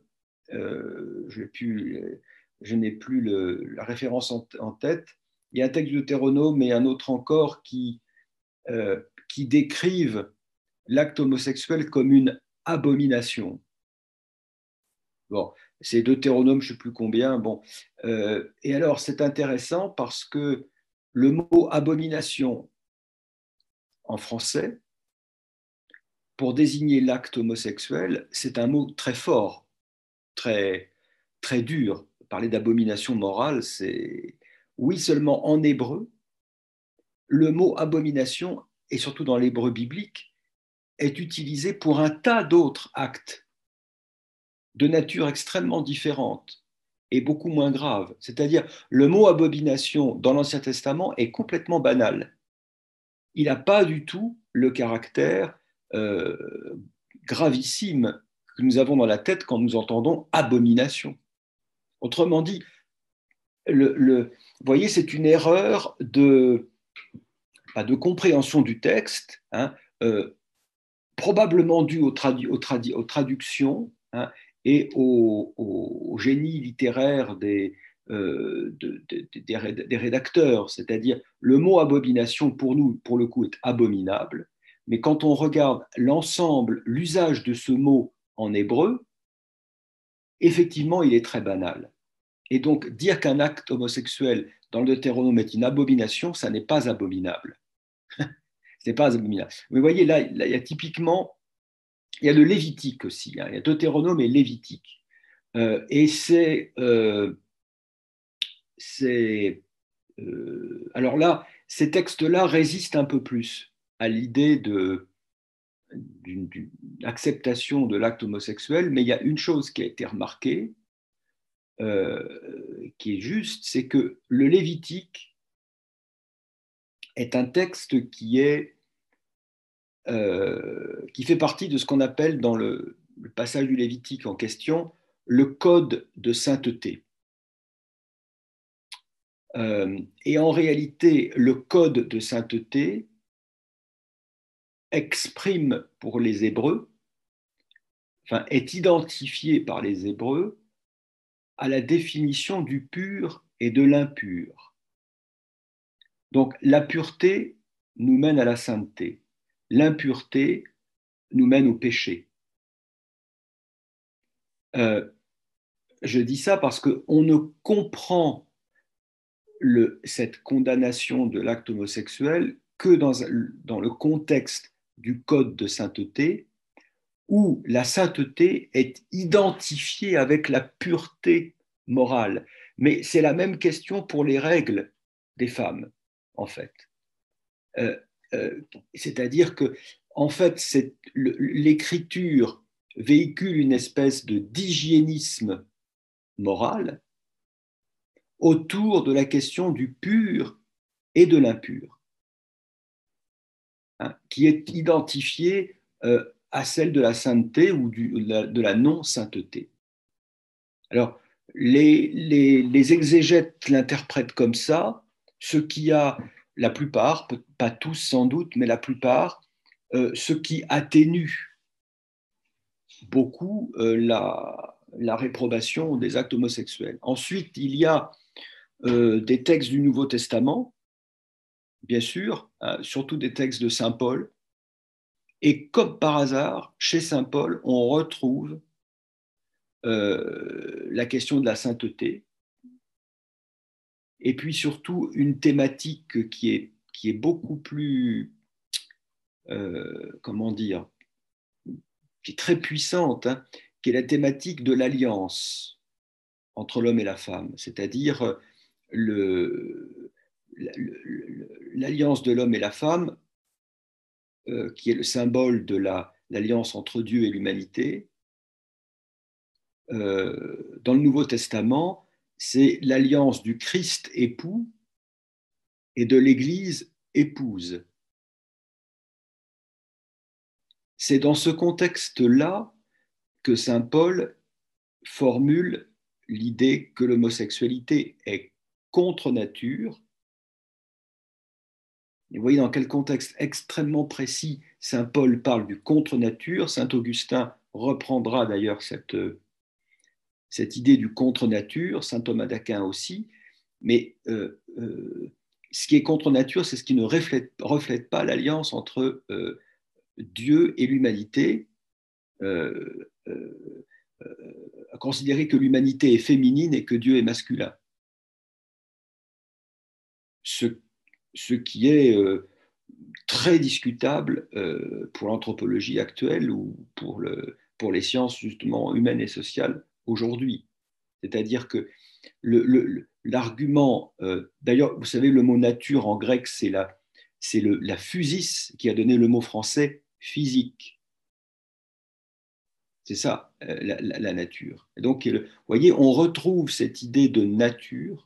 je n'ai plus la référence en tête. Il y a un texte du Deutéronome et un autre encore qui décrivent l'acte homosexuel comme une abomination. Bon, c'est Deutéronome, je ne sais plus combien. Bon, et alors, c'est intéressant parce que le mot abomination en français, pour désigner l'acte homosexuel, c'est un mot très fort, très, très dur. Parler d'abomination morale, c'est... Oui, seulement en hébreu, le mot abomination, et surtout dans l'hébreu biblique, est utilisé pour un tas d'autres actes de nature extrêmement différente et beaucoup moins grave. C'est-à-dire, le mot abomination dans l'Ancien Testament est complètement banal. Il n'a pas du tout le caractère gravissime que nous avons dans la tête quand nous entendons abomination. Autrement dit, vous voyez, c'est une erreur de compréhension du texte, probablement due aux traductions et au génie littéraire des rédacteurs. C'est-à-dire, le mot abomination, pour nous, pour le coup, est abominable, mais quand on regarde l'ensemble, l'usage de ce mot en hébreu, effectivement, il est très banal. Et donc, dire qu'un acte homosexuel dans le Deutéronome est une abomination, ça n'est pas abominable. Ce n'est pas abominable. Mais vous voyez, là, il y a typiquement, il y a le Lévitique aussi, il y a Deutéronome et Lévitique. Et c'est alors là, ces textes-là résistent un peu plus à l'idée d'une acceptation de l'acte homosexuel, mais il y a une chose qui a été remarquée, qui est juste, c'est que le Lévitique est un texte qui fait partie de ce qu'on appelle dans le passage du Lévitique en question le code de sainteté. Et en réalité, le code de sainteté exprime pour les Hébreux, enfin, est identifié par les Hébreux à la définition du pur et de l'impur. Donc, la pureté nous mène à la sainteté. L'impureté nous mène au péché. Je dis ça parce qu'on ne comprend cette condamnation de l'acte homosexuel que dans le contexte du code de sainteté, où la sainteté est identifiée avec la pureté morale. Mais c'est la même question pour les règles des femmes, en fait. C'est-à-dire que, en fait, l'écriture véhicule une espèce d'hygiénisme moral autour de la question du pur et de l'impur, hein, qui est identifiée à celle de la sainteté ou de la non-sainteté. Alors, les exégètes l'interprètent comme ça, ce qui a, la plupart, pas tous sans doute, mais la plupart, ce qui atténue beaucoup la réprobation des actes homosexuels. Ensuite, il y a des textes du Nouveau Testament, bien sûr, surtout des textes de Saint Paul, et comme par hasard, chez Saint Paul, on retrouve la question de la sainteté, et puis surtout une thématique qui est beaucoup plus, comment dire, qui est très puissante, hein, qui est la thématique de l'alliance entre l'homme et la femme, c'est-à-dire l'alliance de l'homme et la femme, qui est le symbole de l'alliance entre Dieu et l'humanité. Dans le Nouveau Testament, c'est l'alliance du Christ époux et de l'Église épouse. C'est dans ce contexte-là que saint Paul formule l'idée que l'homosexualité est contre nature. Vous voyez dans quel contexte extrêmement précis saint Paul parle du contre nature. Saint Augustin reprendra d'ailleurs cette idée du contre nature, saint Thomas d'Aquin aussi, mais ce qui est contre nature, c'est ce qui ne reflète pas l'alliance entre Dieu et l'humanité, à considérer que l'humanité est féminine et que Dieu est masculin. Ce qui est très discutable pour l'anthropologie actuelle ou pour les sciences justement humaines et sociales aujourd'hui. C'est-à-dire que l'argument, d'ailleurs, vous savez, le mot nature en grec, c'est la physis qui a donné le mot français physique. C'est ça, la nature. Et donc, vous voyez, on retrouve cette idée de nature,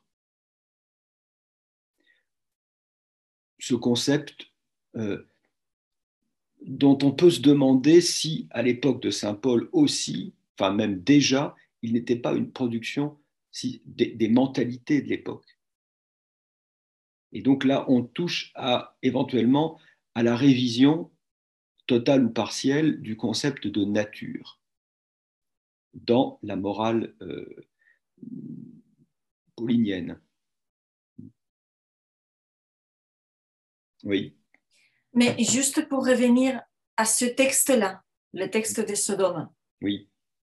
ce concept dont on peut se demander si, à l'époque de saint Paul aussi, enfin même déjà, il n'était pas une production des mentalités de l'époque. Et donc là, on touche éventuellement à la révision totale ou partielle du concept de nature dans la morale paulinienne. Oui. Mais juste pour revenir à ce texte-là, le texte de Sodome. Oui.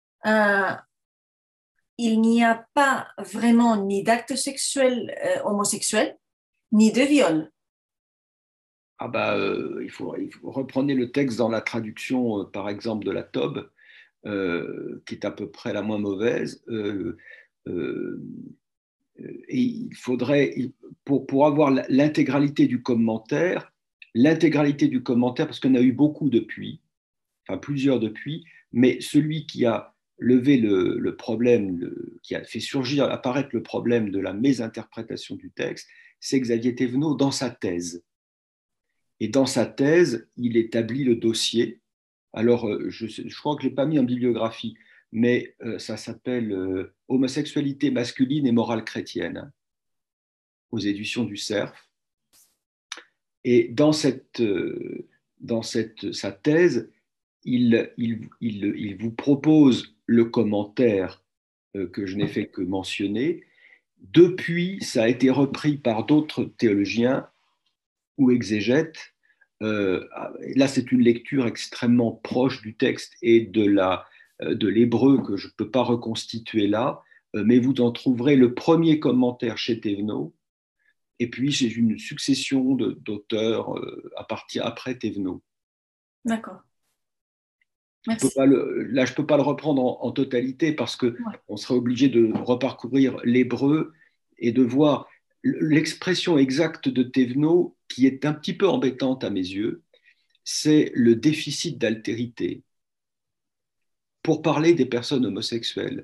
Il n'y a pas vraiment ni d'acte sexuel homosexuel, ni de viol. Ah bah, il faut reprendre le texte dans la traduction, par exemple, de la Tobe, qui est à peu près la moins mauvaise. et il faudrait, pour avoir l'intégralité du commentaire, parce qu'on a eu beaucoup depuis, enfin plusieurs depuis, mais celui qui a levé le problème, qui a fait surgir, apparaître le problème de la mésinterprétation du texte, c'est Xavier Thévenot dans sa thèse. Et dans sa thèse, il établit le dossier. Alors, je crois que je ne l'ai pas mis en bibliographie, mais ça s'appelle Homosexualité masculine et morale chrétienne, aux éditions du Cerf. Et dans sa thèse, il vous propose le commentaire que je n'ai fait que mentionner. Depuis, ça a été repris par d'autres théologiens ou exégètes. Là, c'est une lecture extrêmement proche du texte et de l'hébreu que je ne peux pas reconstituer là, mais vous en trouverez le premier commentaire chez Thévenot, et puis j'ai une succession d'auteurs après Thévenot. D'accord. Merci. Là, je ne peux pas le reprendre en totalité parce qu'on serait obligé de reparcourir l'hébreu et de voir l'expression exacte de Thévenot, qui est un petit peu embêtante à mes yeux, c'est le déficit d'altérité. Pour parler des personnes homosexuelles,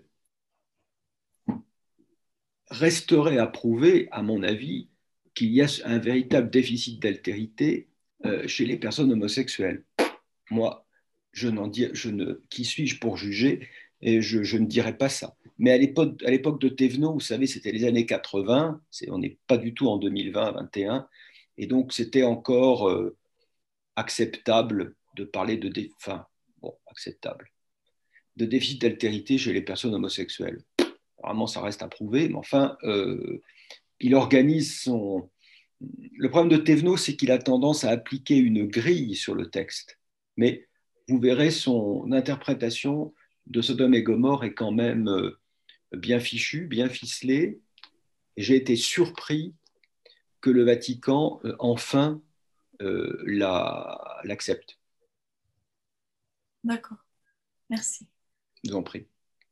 resterait à prouver, à mon avis, qu'il y a un véritable déficit d'altérité chez les personnes homosexuelles. Moi, qui suis-je pour juger? Et je ne dirais pas ça. Mais à l'époque de Thévenot, vous savez, c'était les années 80, on n'est pas du tout en 2020-21, et donc c'était encore acceptable de parler acceptable, de déficit d'altérité chez les personnes homosexuelles. Vraiment, ça reste à prouver, mais enfin, il organise son... Le problème de Thévenot, c'est qu'il a tendance à appliquer une grille sur le texte, mais vous verrez son interprétation de Sodome et Gomorrhe est quand même bien fichue, bien ficelée. J'ai été surpris que le Vatican enfin l'accepte. D'accord, merci. Je vous en prie.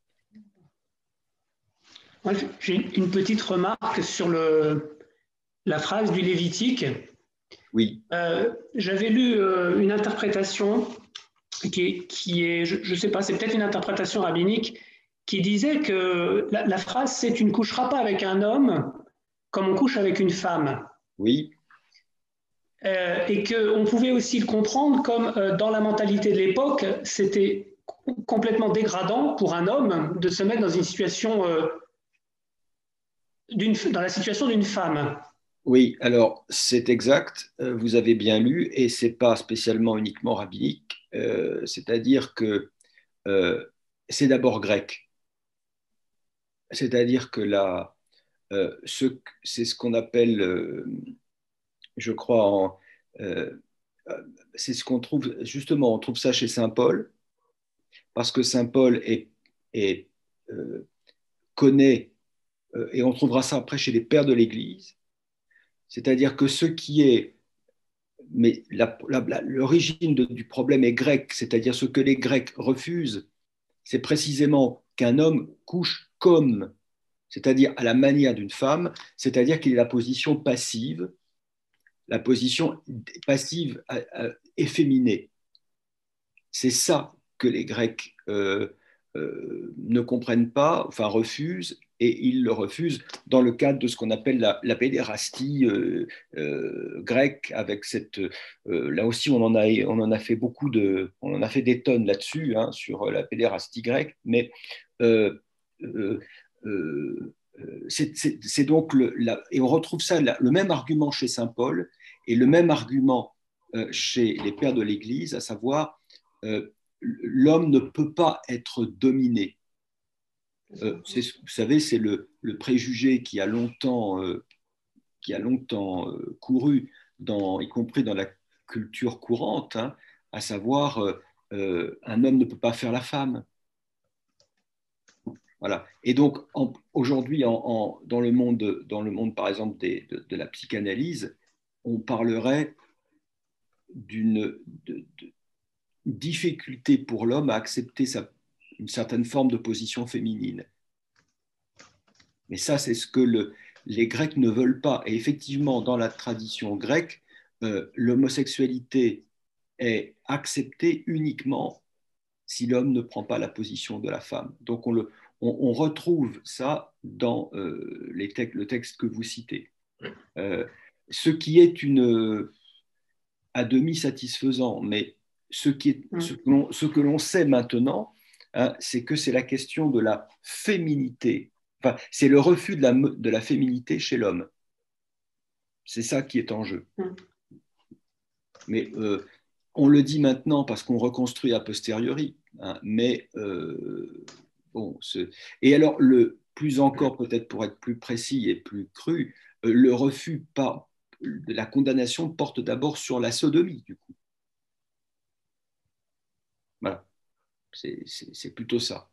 Moi, j'ai une petite remarque sur la phrase du Lévitique. Oui. J'avais lu une interprétation qui est, je ne sais pas, c'est peut-être une interprétation rabbinique qui disait que la phrase c'est « tu ne coucheras pas avec un homme comme on couche avec une femme ». Oui. Et qu'on pouvait aussi le comprendre comme dans la mentalité de l'époque, c'était complètement dégradant pour un homme de se mettre dans une situation, dans la situation d'une femme. Oui, alors c'est exact, vous avez bien lu, et ce n'est pas spécialement uniquement rabbinique, c'est-à-dire que c'est d'abord grec. C'est-à-dire que c'est ce qu'on appelle, je crois, c'est ce qu'on trouve, justement, on trouve ça chez Saint Paul, parce que Saint Paul connaît, et on trouvera ça après chez les pères de l'Église, c'est-à-dire que ce qui est, mais l'origine du problème est grecque, c'est-à-dire ce que les Grecs refusent, c'est précisément qu'un homme couche comme, c'est-à-dire à la manière d'une femme, c'est-à-dire qu'il est la position passive efféminée. C'est ça que les Grecs ne comprennent pas, enfin refusent, et ils le refusent dans le cadre de ce qu'on appelle la pédérastie grecque, avec cette... là aussi, on en a fait on en a fait des tonnes là-dessus, hein, sur la pédérastie grecque, mais c'est donc... et on retrouve ça, le même argument chez Saint Paul, et le même argument chez les pères de l'Église, à savoir... l'homme ne peut pas être dominé. Vous savez, c'est le préjugé qui a longtemps couru, y compris dans la culture courante, hein, à savoir un homme ne peut pas faire la femme. Voilà. Et donc aujourd'hui, dans le monde, par exemple, de la psychanalyse, on parlerait d'une difficulté pour l'homme à accepter une certaine forme de position féminine. Mais ça, c'est ce que les Grecs ne veulent pas. Et effectivement, dans la tradition grecque, l'homosexualité est acceptée uniquement si l'homme ne prend pas la position de la femme. Donc on retrouve ça dans le texte que vous citez. Ce qui est à demi satisfaisant, mais ce que l'on sait maintenant, hein, c'est que c'est la question de la féminité. Enfin, c'est le refus de la féminité chez l'homme. C'est ça qui est en jeu. Mais on le dit maintenant parce qu'on reconstruit a posteriori. Hein, mais bon, et alors, plus encore, peut-être pour être plus précis et plus cru, le refus de la condamnation porte d'abord sur la sodomie, du coup. Voilà, c'est plutôt ça.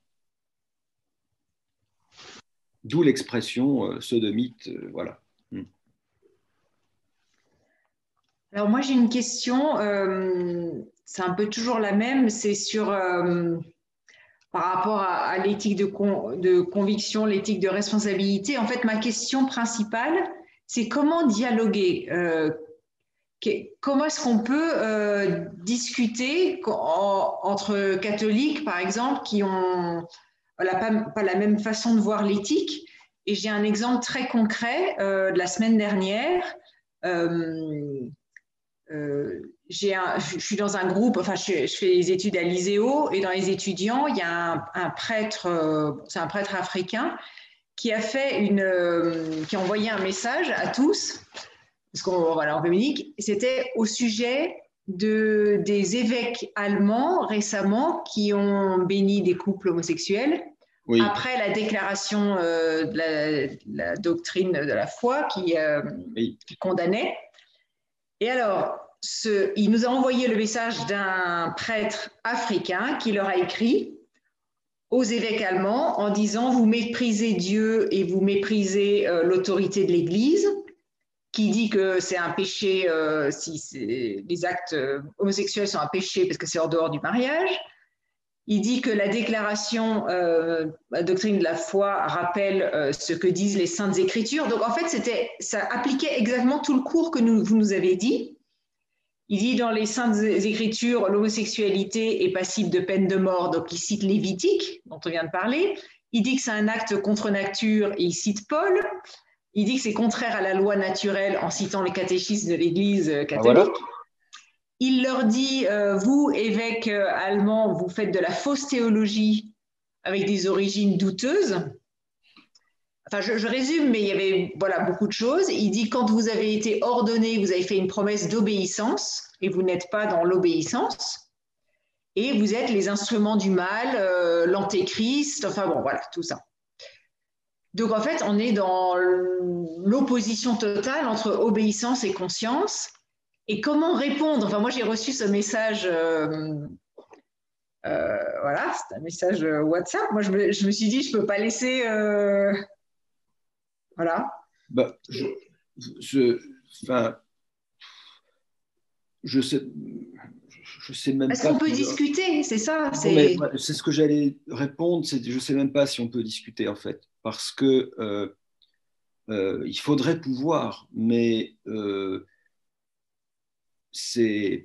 D'où l'expression sodomite, voilà. Alors moi j'ai une question, c'est un peu toujours la même, c'est sur par rapport à l'éthique de conviction, l'éthique de responsabilité. En fait, ma question principale, c'est comment dialoguer. Comment est-ce qu'on peut discuter entre catholiques, par exemple, qui ont pas la même façon de voir l'éthique. Et j'ai un exemple très concret de la semaine dernière. Je suis dans un groupe, enfin je fais des études à l'ISEO, et dans les étudiants, il y a un prêtre, c'est un prêtre africain, qui a envoyé un message à tous, parce qu'on voilà, en communique, c'était au sujet des évêques allemands récemment qui ont béni des couples homosexuels. Oui. Après la déclaration de la doctrine de la foi qui condamnait. Et alors, il nous a envoyé le message d'un prêtre africain qui leur a écrit aux évêques allemands en disant « Vous méprisez Dieu et vous méprisez l'autorité de l'Église », qui dit que c'est un péché si les actes homosexuels sont un péché parce que c'est en dehors du mariage. Il dit que la déclaration, la doctrine de la foi rappelle ce que disent les Saintes Écritures. Donc en fait, ça appliquait exactement tout le cours que vous nous avez dit. Il dit dans les Saintes Écritures, l'homosexualité est passible de peine de mort, donc il cite Lévitique, dont on vient de parler. Il dit que c'est un acte contre nature, et il cite Paul. Il dit que c'est contraire à la loi naturelle en citant les catéchismes de l'Église catholique. Ah, voilà. Il leur dit, vous, évêques allemands, vous faites de la fausse théologie avec des origines douteuses. Enfin, je résume, mais il y avait beaucoup de choses. Il dit, quand vous avez été ordonné, vous avez fait une promesse d'obéissance et vous n'êtes pas dans l'obéissance. Et vous êtes les instruments du mal, l'antéchrist, enfin bon, voilà, tout ça. Donc en fait, on est dans l'opposition totale entre obéissance et conscience. Et comment répondre? Enfin, moi, j'ai reçu ce message, voilà, c'est un message WhatsApp. Moi, je me suis dit, je ne peux pas laisser... voilà. Bah, je sais même pas. Est-ce qu'on peut discuter? C'est ça. C'est ce que j'allais répondre. Je ne sais même pas si on peut discuter, en fait. Parce que il faudrait pouvoir, mais c'est...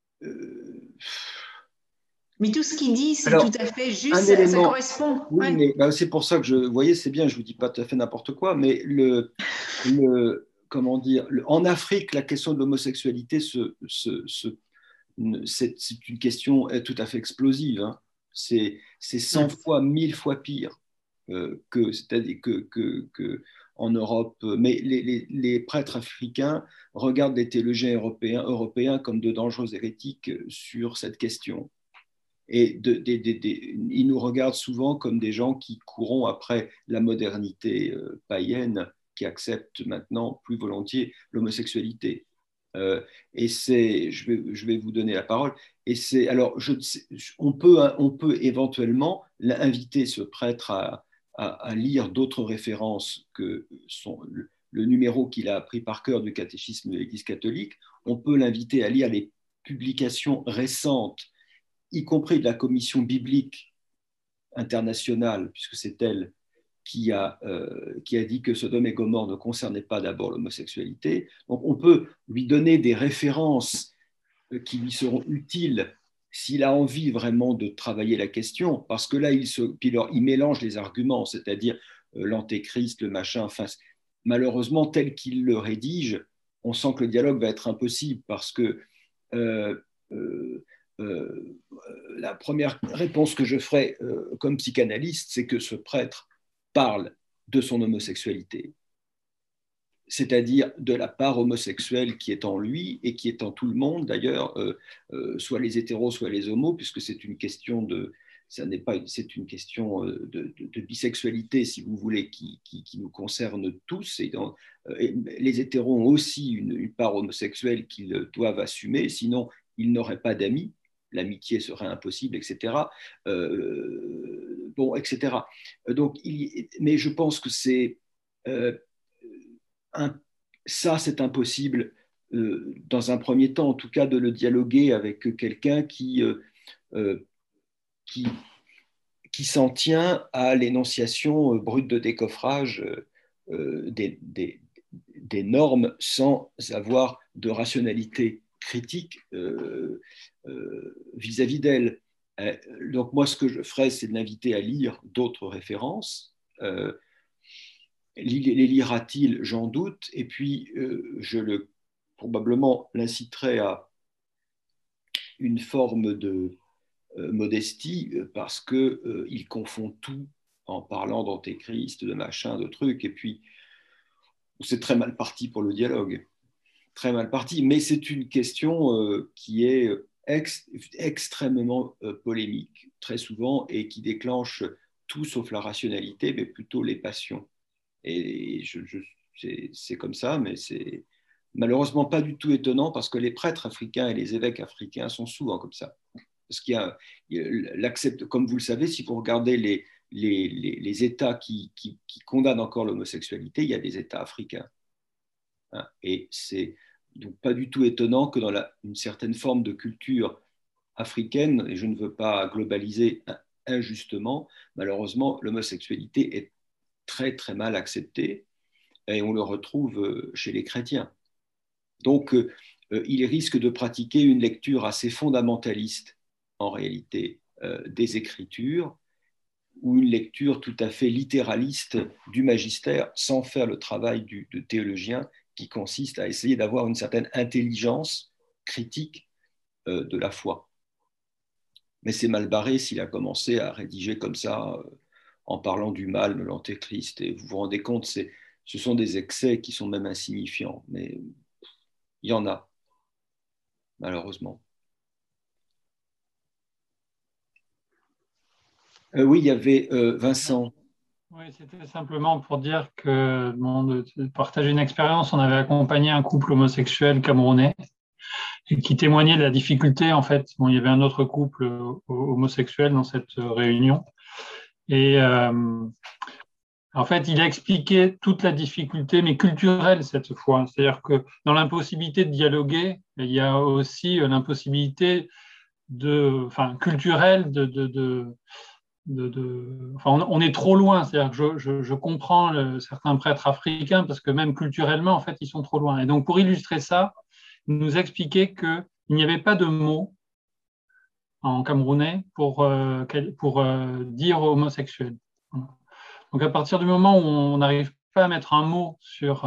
Mais tout ce qu'il dit, c'est tout à fait juste, ça correspond. Oui, ouais. Mais c'est pour ça que vous voyez, c'est bien, je ne vous dis pas tout à fait n'importe quoi, mais comment dire, en Afrique, la question de l'homosexualité, c'est une question tout à fait explosive. Hein. C'est 100 fois, 1000 fois pire c'est-à-dire que en Europe. Mais les prêtres africains regardent les théologiens européens comme de dangereux hérétiques sur cette question. Et ils nous regardent souvent comme des gens qui courront après la modernité païenne, qui accepte maintenant plus volontiers l'homosexualité. Et je vais vous donner la parole. Et alors, on peut éventuellement inviter ce prêtre à lire d'autres références que le numéro qu'il a appris par cœur du catéchisme de l'Église catholique. On peut l'inviter à lire les publications récentes, y compris de la Commission biblique internationale, puisque c'est elle qui a dit que Sodome et Gomorrhe ne concernaient pas d'abord l'homosexualité. Donc on peut lui donner des références qui lui seront utiles s'il a envie vraiment de travailler la question, parce que là, il mélange les arguments, c'est-à-dire l'antéchrist, le machin, enfin, malheureusement, tel qu'il le rédige, on sent que le dialogue va être impossible, parce que la première réponse que je ferai comme psychanalyste, c'est que ce prêtre parle de son homosexualité, c'est-à-dire de la part homosexuelle qui est en lui et qui est en tout le monde d'ailleurs, soit les hétéros, soit les homos, puisque c'est une question c'est une question de bisexualité, si vous voulez, qui nous concerne tous. Et les hétéros ont aussi une part homosexuelle qu'ils doivent assumer, sinon ils n'auraient pas d'amis, l'amitié serait impossible, etc. Bon, etc. Donc, mais je pense que c'est ça, c'est impossible dans un premier temps, en tout cas, de le dialoguer avec quelqu'un qui s'en tient à l'énonciation brute de décoffrage des normes sans avoir de rationalité critique vis-à-vis d'elles. Donc moi, ce que je ferais, c'est de l'inviter à lire d'autres références. Les lira-t-il? J'en doute. Et puis, probablement l'inciterai à une forme de modestie, parce qu'il confond tout en parlant d'antéchrist, de machin, de trucs. Et puis, c'est très mal parti pour le dialogue. Très mal parti. Mais c'est une question qui est extrêmement polémique, très souvent, et qui déclenche tout sauf la rationalité, mais plutôt les passions. Et c'est comme ça, mais c'est malheureusement pas du tout étonnant, parce que les prêtres africains et les évêques africains sont souvent comme ça. Parce qu'il l'accepte, comme vous le savez, si vous regardez les États qui condamnent encore l'homosexualité, il y a des États africains. Hein, et c'est donc pas du tout étonnant que dans une certaine forme de culture africaine, et je ne veux pas globaliser injustement, malheureusement, l'homosexualité est très très mal acceptée, et on le retrouve chez les chrétiens. Donc, il risque de pratiquer une lecture assez fondamentaliste, en réalité, des Écritures, ou une lecture tout à fait littéraliste du magistère, sans faire le travail de théologien qui consiste à essayer d'avoir une certaine intelligence critique de la foi. Mais c'est mal barré s'il a commencé à rédiger comme ça, en parlant du mal de l'antéchrist. Et vous vous rendez compte, ce sont des excès qui sont même insignifiants. Mais il y en a, malheureusement. Oui, il y avait Vincent. Oui, c'était simplement pour dire que, de partager une expérience, on avait accompagné un couple homosexuel camerounais et qui témoignait de la difficulté, en fait. Bon, il y avait un autre couple homosexuel dans cette réunion. Et en fait, il a expliqué toute la difficulté, mais culturelle cette fois. C'est-à-dire que dans l'impossibilité de dialoguer, il y a aussi l'impossibilité culturelle on est trop loin. C'est-à-dire que je comprends certains prêtres africains parce que même culturellement, en fait, ils sont trop loin. Et donc, pour illustrer ça, il nous expliquait qu'il n'y avait pas de mots en camerounais pour dire homosexuel. Donc, à partir du moment où on n'arrive pas à mettre un mot sur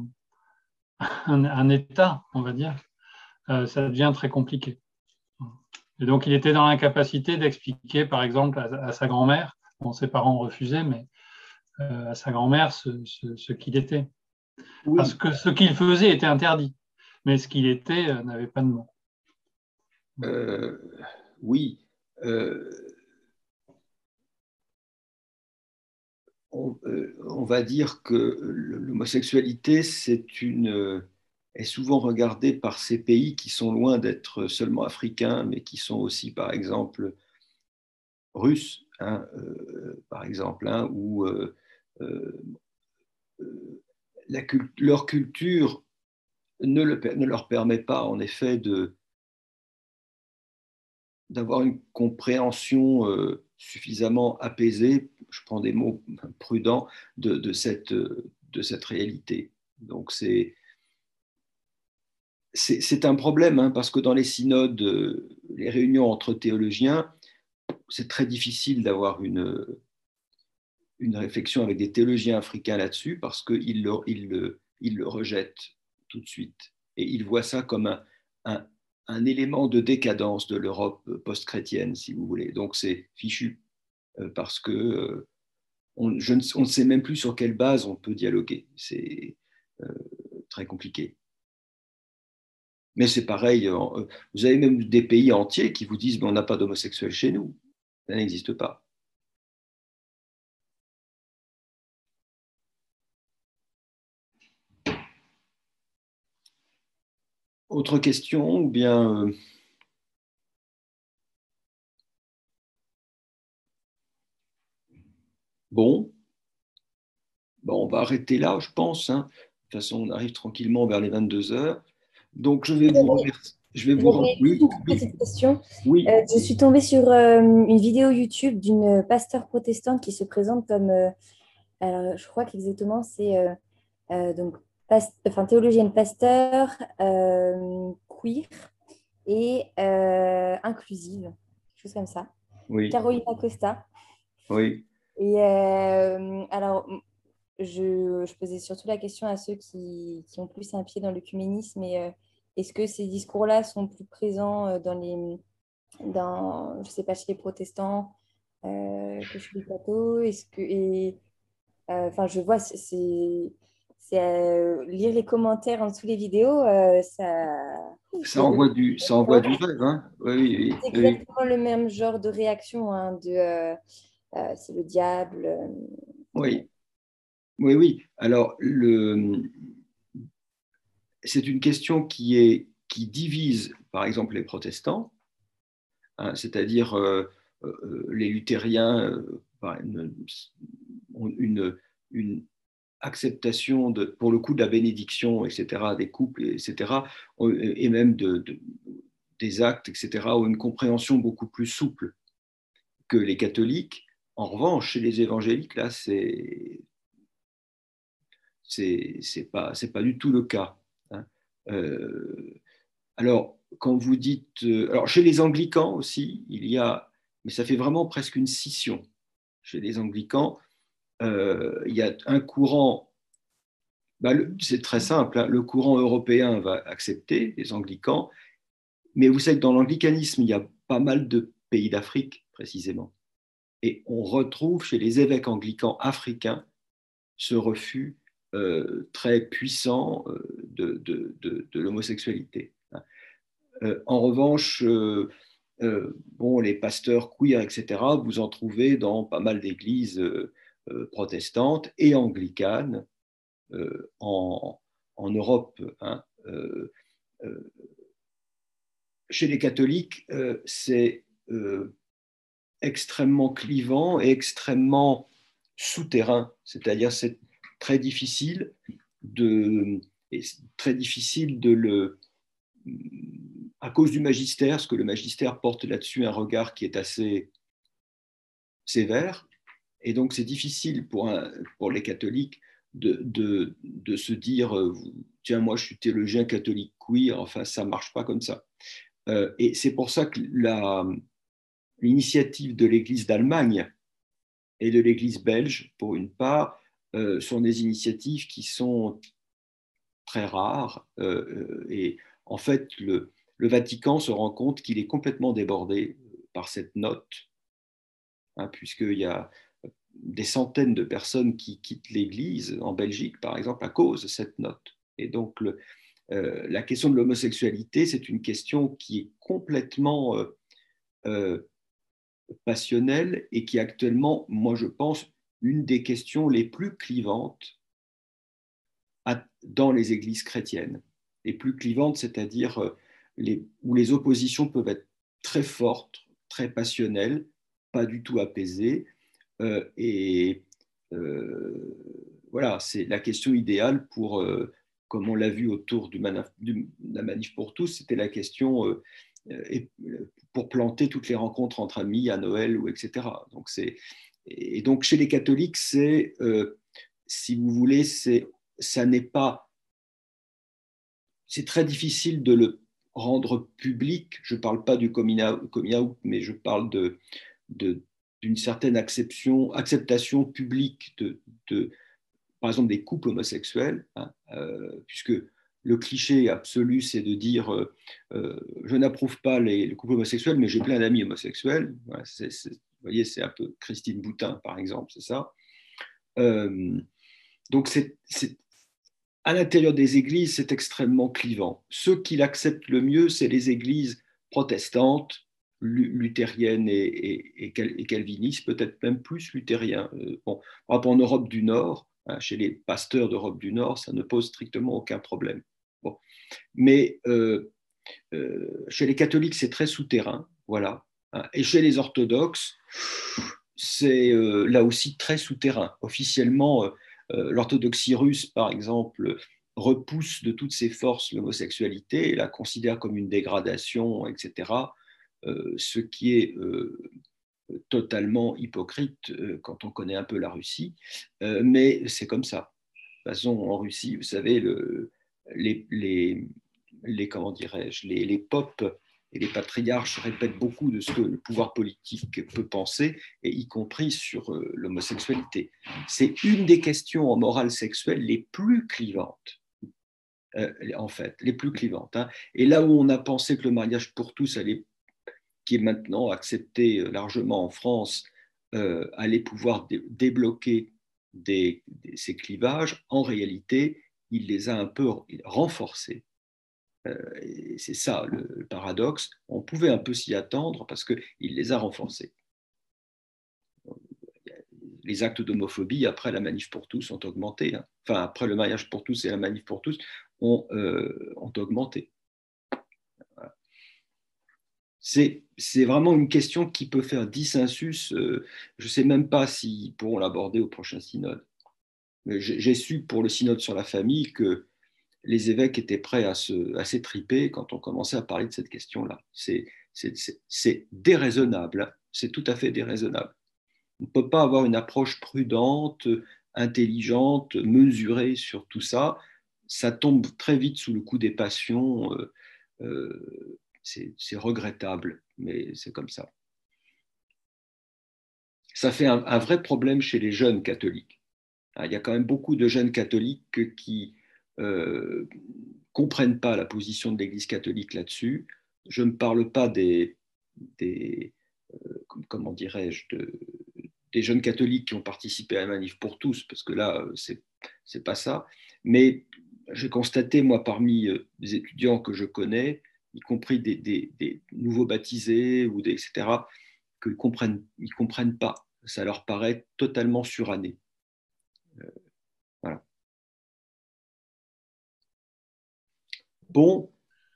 un état, on va dire, ça devient très compliqué. Et donc, il était dans l'incapacité d'expliquer, par exemple, à sa grand-mère, bon, ses parents refusaient, mais à sa grand-mère ce qu'il était. Oui. Parce que ce qu'il faisait était interdit, mais ce qu'il était n'avait pas de mot. Oui. On va dire que l'homosexualité, est souvent regardée par ces pays qui sont loin d'être seulement africains, mais qui sont aussi, par exemple, russes, hein, par exemple, hein, où leur culture ne leur permet pas, en effet, d'avoir une compréhension suffisamment apaisé, je prends des mots prudents, de cette réalité. Donc c'est un problème, hein, parce que dans les synodes, les réunions entre théologiens, c'est très difficile d'avoir une réflexion avec des théologiens africains là-dessus, parce qu'ils le rejettent tout de suite. Et ils voient ça comme un élément de décadence de l'Europe post-chrétienne, si vous voulez. Donc c'est fichu, parce que on ne sait même plus sur quelle base on peut dialoguer. C'est très compliqué. Mais c'est pareil, vous avez même des pays entiers qui vous disent, mais on n'a pas d'homosexuels chez nous. Ça n'existe pas. Autre question ou bien bon, on va arrêter là, je pense, hein. De toute façon, on arrive tranquillement vers les 22 heures. Donc, je vais vous remercier. J'avais une toute petite question. Oui. Je suis tombée sur une vidéo YouTube d'une pasteur protestante qui se présente comme, alors, je crois qu'exactement c'est donc théologienne pasteur, queer et inclusive, quelque chose comme ça. Oui. Caroline Acosta. Oui. Et alors, je posais surtout la question à ceux qui ont plus un pied dans l'œcuménisme, et est-ce que ces discours-là sont plus présents je sais pas, chez les protestants que chez les cathos? Je vois, lire les commentaires en dessous des vidéos, ça envoie du rêve, hein. Oui. C'est exactement le même genre de réaction, hein, c'est le diable. Oui. Alors, c'est une question qui divise, par exemple, les protestants, hein, c'est-à-dire les luthériens ont une acceptation, pour le coup, de la bénédiction, etc., des couples, etc., et même des actes, etc., ont une compréhension beaucoup plus souple que les catholiques. En revanche, chez les évangéliques, là, c'est pas du tout le cas, hein. Alors, quand vous dites... alors, chez les anglicans aussi, mais ça fait vraiment presque une scission. Chez les anglicans, il y a un courant, c'est très simple, hein, le courant européen va accepter les anglicans, mais vous savez que dans l'anglicanisme, il y a pas mal de pays d'Afrique, précisément. Et on retrouve chez les évêques anglicans africains ce refus très puissant de l'homosexualité. En revanche, les pasteurs queer, etc., vous en trouvez dans pas mal d'églises protestantes et anglicanes en Europe, hein. Chez les catholiques, c'est extrêmement clivant et extrêmement souterrain, c'est-à-dire c'est très difficile à cause du magistère, parce que le magistère porte là-dessus un regard qui est assez sévère, et donc c'est difficile pour les catholiques de se dire tiens, moi je suis théologien catholique queer, enfin ça ne marche pas comme ça. Et c'est pour ça que l'initiative de l'Église d'Allemagne et de l'Église belge, pour une part, sont des initiatives qui sont très rares. Et en fait, le Vatican se rend compte qu'il est complètement débordé par cette note, hein, puisqu'il y a des centaines de personnes qui quittent l'Église, en Belgique par exemple, à cause de cette note. Et donc, la question de l'homosexualité, c'est une question qui est complètement passionnelle et qui est actuellement, moi je pense, une des questions les plus clivantes dans les églises chrétiennes. Les plus clivantes, c'est-à-dire où les oppositions peuvent être très fortes, très passionnelles, pas du tout apaisées. Voilà, c'est la question idéale pour, comme on l'a vu autour de la manif pour tous, c'était la question pour planter toutes les rencontres entre amis à Noël, ou etc. Et donc chez les catholiques, c'est, si vous voulez, ça n'est pas, c'est très difficile de le rendre public. Je ne parle pas du coming out, mais je parle d'une certaine acceptation publique par exemple, des couples homosexuels, hein, puisque le cliché absolu, c'est de dire je n'approuve pas les couples homosexuels, mais j'ai plein d'amis homosexuels. Voilà, vous voyez, c'est un peu Christine Boutin, par exemple, c'est ça. Donc, à l'intérieur des églises, c'est extrêmement clivant. Ceux qui l'acceptent le mieux, c'est les églises protestantes, luthériennes et calvinistes, peut-être même plus luthériens. Bon, par rapport en Europe du Nord, hein, chez les pasteurs d'Europe du Nord, ça ne pose strictement aucun problème. Bon. Mais chez les catholiques, c'est très souterrain, voilà. Hein. Et chez les orthodoxes, c'est là aussi très souterrain. Officiellement, l'orthodoxie russe, par exemple, repousse de toutes ses forces l'homosexualité et la considère comme une dégradation, etc. Ce qui est totalement hypocrite quand on connaît un peu la Russie, mais c'est comme ça. De toute façon, en Russie, vous savez, comment dirais-je, les popes et les patriarches répètent beaucoup de ce que le pouvoir politique peut penser, et y compris sur l'homosexualité. C'est une des questions en morale sexuelle les plus clivantes, en fait, les plus clivantes. Hein. Et là où on a pensé que le mariage pour tous qui est maintenant accepté largement en France, allait pouvoir débloquer ces clivages, en réalité, il les a un peu renforcés. Et c'est ça le paradoxe. On pouvait un peu s'y attendre parce qu'il les a renforcés. Les actes d'homophobie après la manif pour tous ont augmenté. Hein. Enfin, après le mariage pour tous et la manif pour tous ont augmenté. Voilà. C'est vraiment une question qui peut faire dissensus. Je ne sais même pas s'ils pourront l'aborder au prochain synode. J'ai su pour le synode sur la famille que les évêques étaient prêts à s'étriper quand on commençait à parler de cette question-là. C'est déraisonnable, c'est tout à fait déraisonnable. On ne peut pas avoir une approche prudente, intelligente, mesurée sur tout ça. Ça tombe très vite sous le coup des passions. C'est regrettable, mais c'est comme ça. Ça fait un vrai problème chez les jeunes catholiques. Il y a quand même beaucoup de jeunes catholiques qui comprennent pas la position de l'Église catholique là-dessus. Je ne parle pas comment dirais-je, des jeunes catholiques qui ont participé à la manif pour tous, parce que là, c'est pas ça. Mais j'ai constaté, moi, parmi des étudiants que je connais, y compris des nouveaux baptisés, etc., qu'ils ne comprennent pas. Ça leur paraît totalement suranné. Voilà. Bon.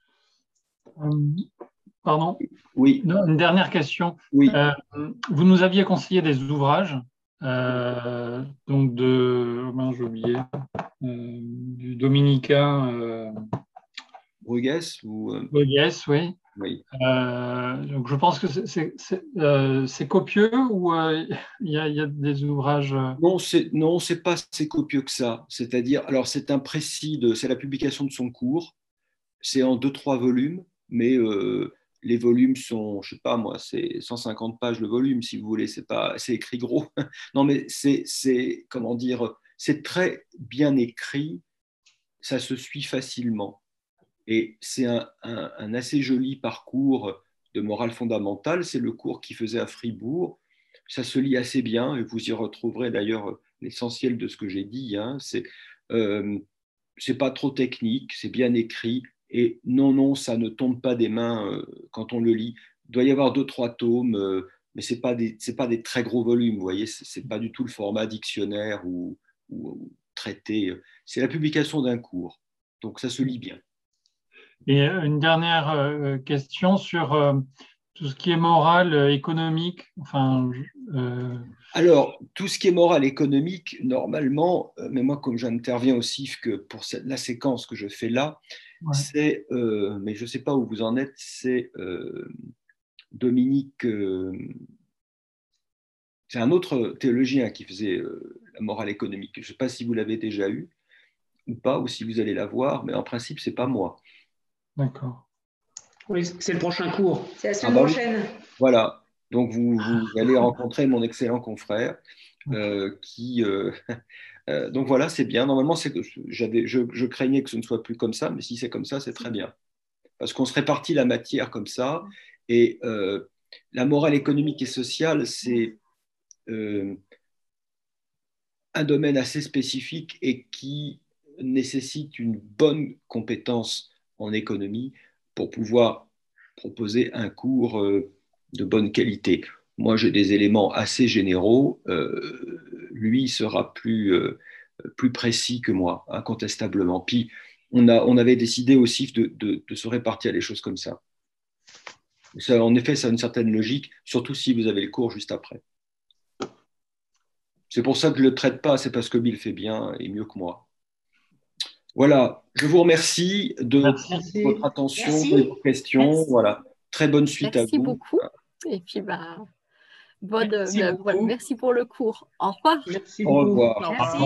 Pardon? Oui. Une dernière question. Oui. Vous nous aviez conseillé des ouvrages, donc j'ai oublié, du dominicain. Bruguès Bruguès, oui. Oui. Donc je pense que c'est copieux ou il y a des ouvrages. Non, c'est pas si copieux que ça. C'est-à-dire, alors c'est un précis c'est la publication de son cours. C'est en 2-3 volumes, mais les volumes sont, je sais pas moi, c'est 150 pages le volume, si vous voulez. C'est écrit gros. Non, mais c'est comment dire, c'est très bien écrit. Ça se suit facilement. Et c'est un assez joli parcours de morale fondamentale. C'est le cours qu'il faisait à Fribourg. Ça se lit assez bien et vous y retrouverez d'ailleurs l'essentiel de ce que j'ai dit. Hein. C'est pas trop technique, c'est bien écrit. Et non, ça ne tombe pas des mains quand on le lit. Il doit y avoir 2-3 tomes, mais ce n'est pas des très gros volumes. Vous voyez, ce n'est pas du tout le format dictionnaire ou traité. C'est la publication d'un cours. Donc ça se lit bien. Et une dernière question sur tout ce qui est morale, économique. Alors, tout ce qui est morale économique, normalement, mais moi, comme j'interviens aussi que pour la séquence que je fais là, ouais. Mais je ne sais pas où vous en êtes, c'est Dominique, c'est un autre théologien qui faisait la morale économique. Je ne sais pas si vous l'avez déjà eu ou pas, ou si vous allez la voir, mais en principe, ce n'est pas moi. D'accord. Oui, c'est le prochain cours. C'est la semaine prochaine. Voilà. Donc, vous allez rencontrer mon excellent confrère qui... donc voilà, c'est bien. Normalement, je craignais que ce ne soit plus comme ça, mais si c'est comme ça, c'est très bien. Parce qu'on se répartit la matière comme ça. Et la morale économique et sociale, c'est un domaine assez spécifique et qui nécessite une bonne compétence en économie pour pouvoir proposer un cours de bonne qualité. Moi, j'ai des éléments assez généraux. Lui sera plus précis que moi, incontestablement. Puis, on avait décidé aussi de se répartir les choses comme ça. En effet, ça a une certaine logique, surtout si vous avez le cours juste après. C'est pour ça que je ne le traite pas, c'est parce que Bill fait bien et mieux que moi. Voilà, je vous remercie de votre attention, de vos questions. Merci. Voilà, très bonne suite Merci à vous. Beaucoup. Et puis, merci pour le cours. Au revoir. Merci beaucoup. Au revoir. Merci.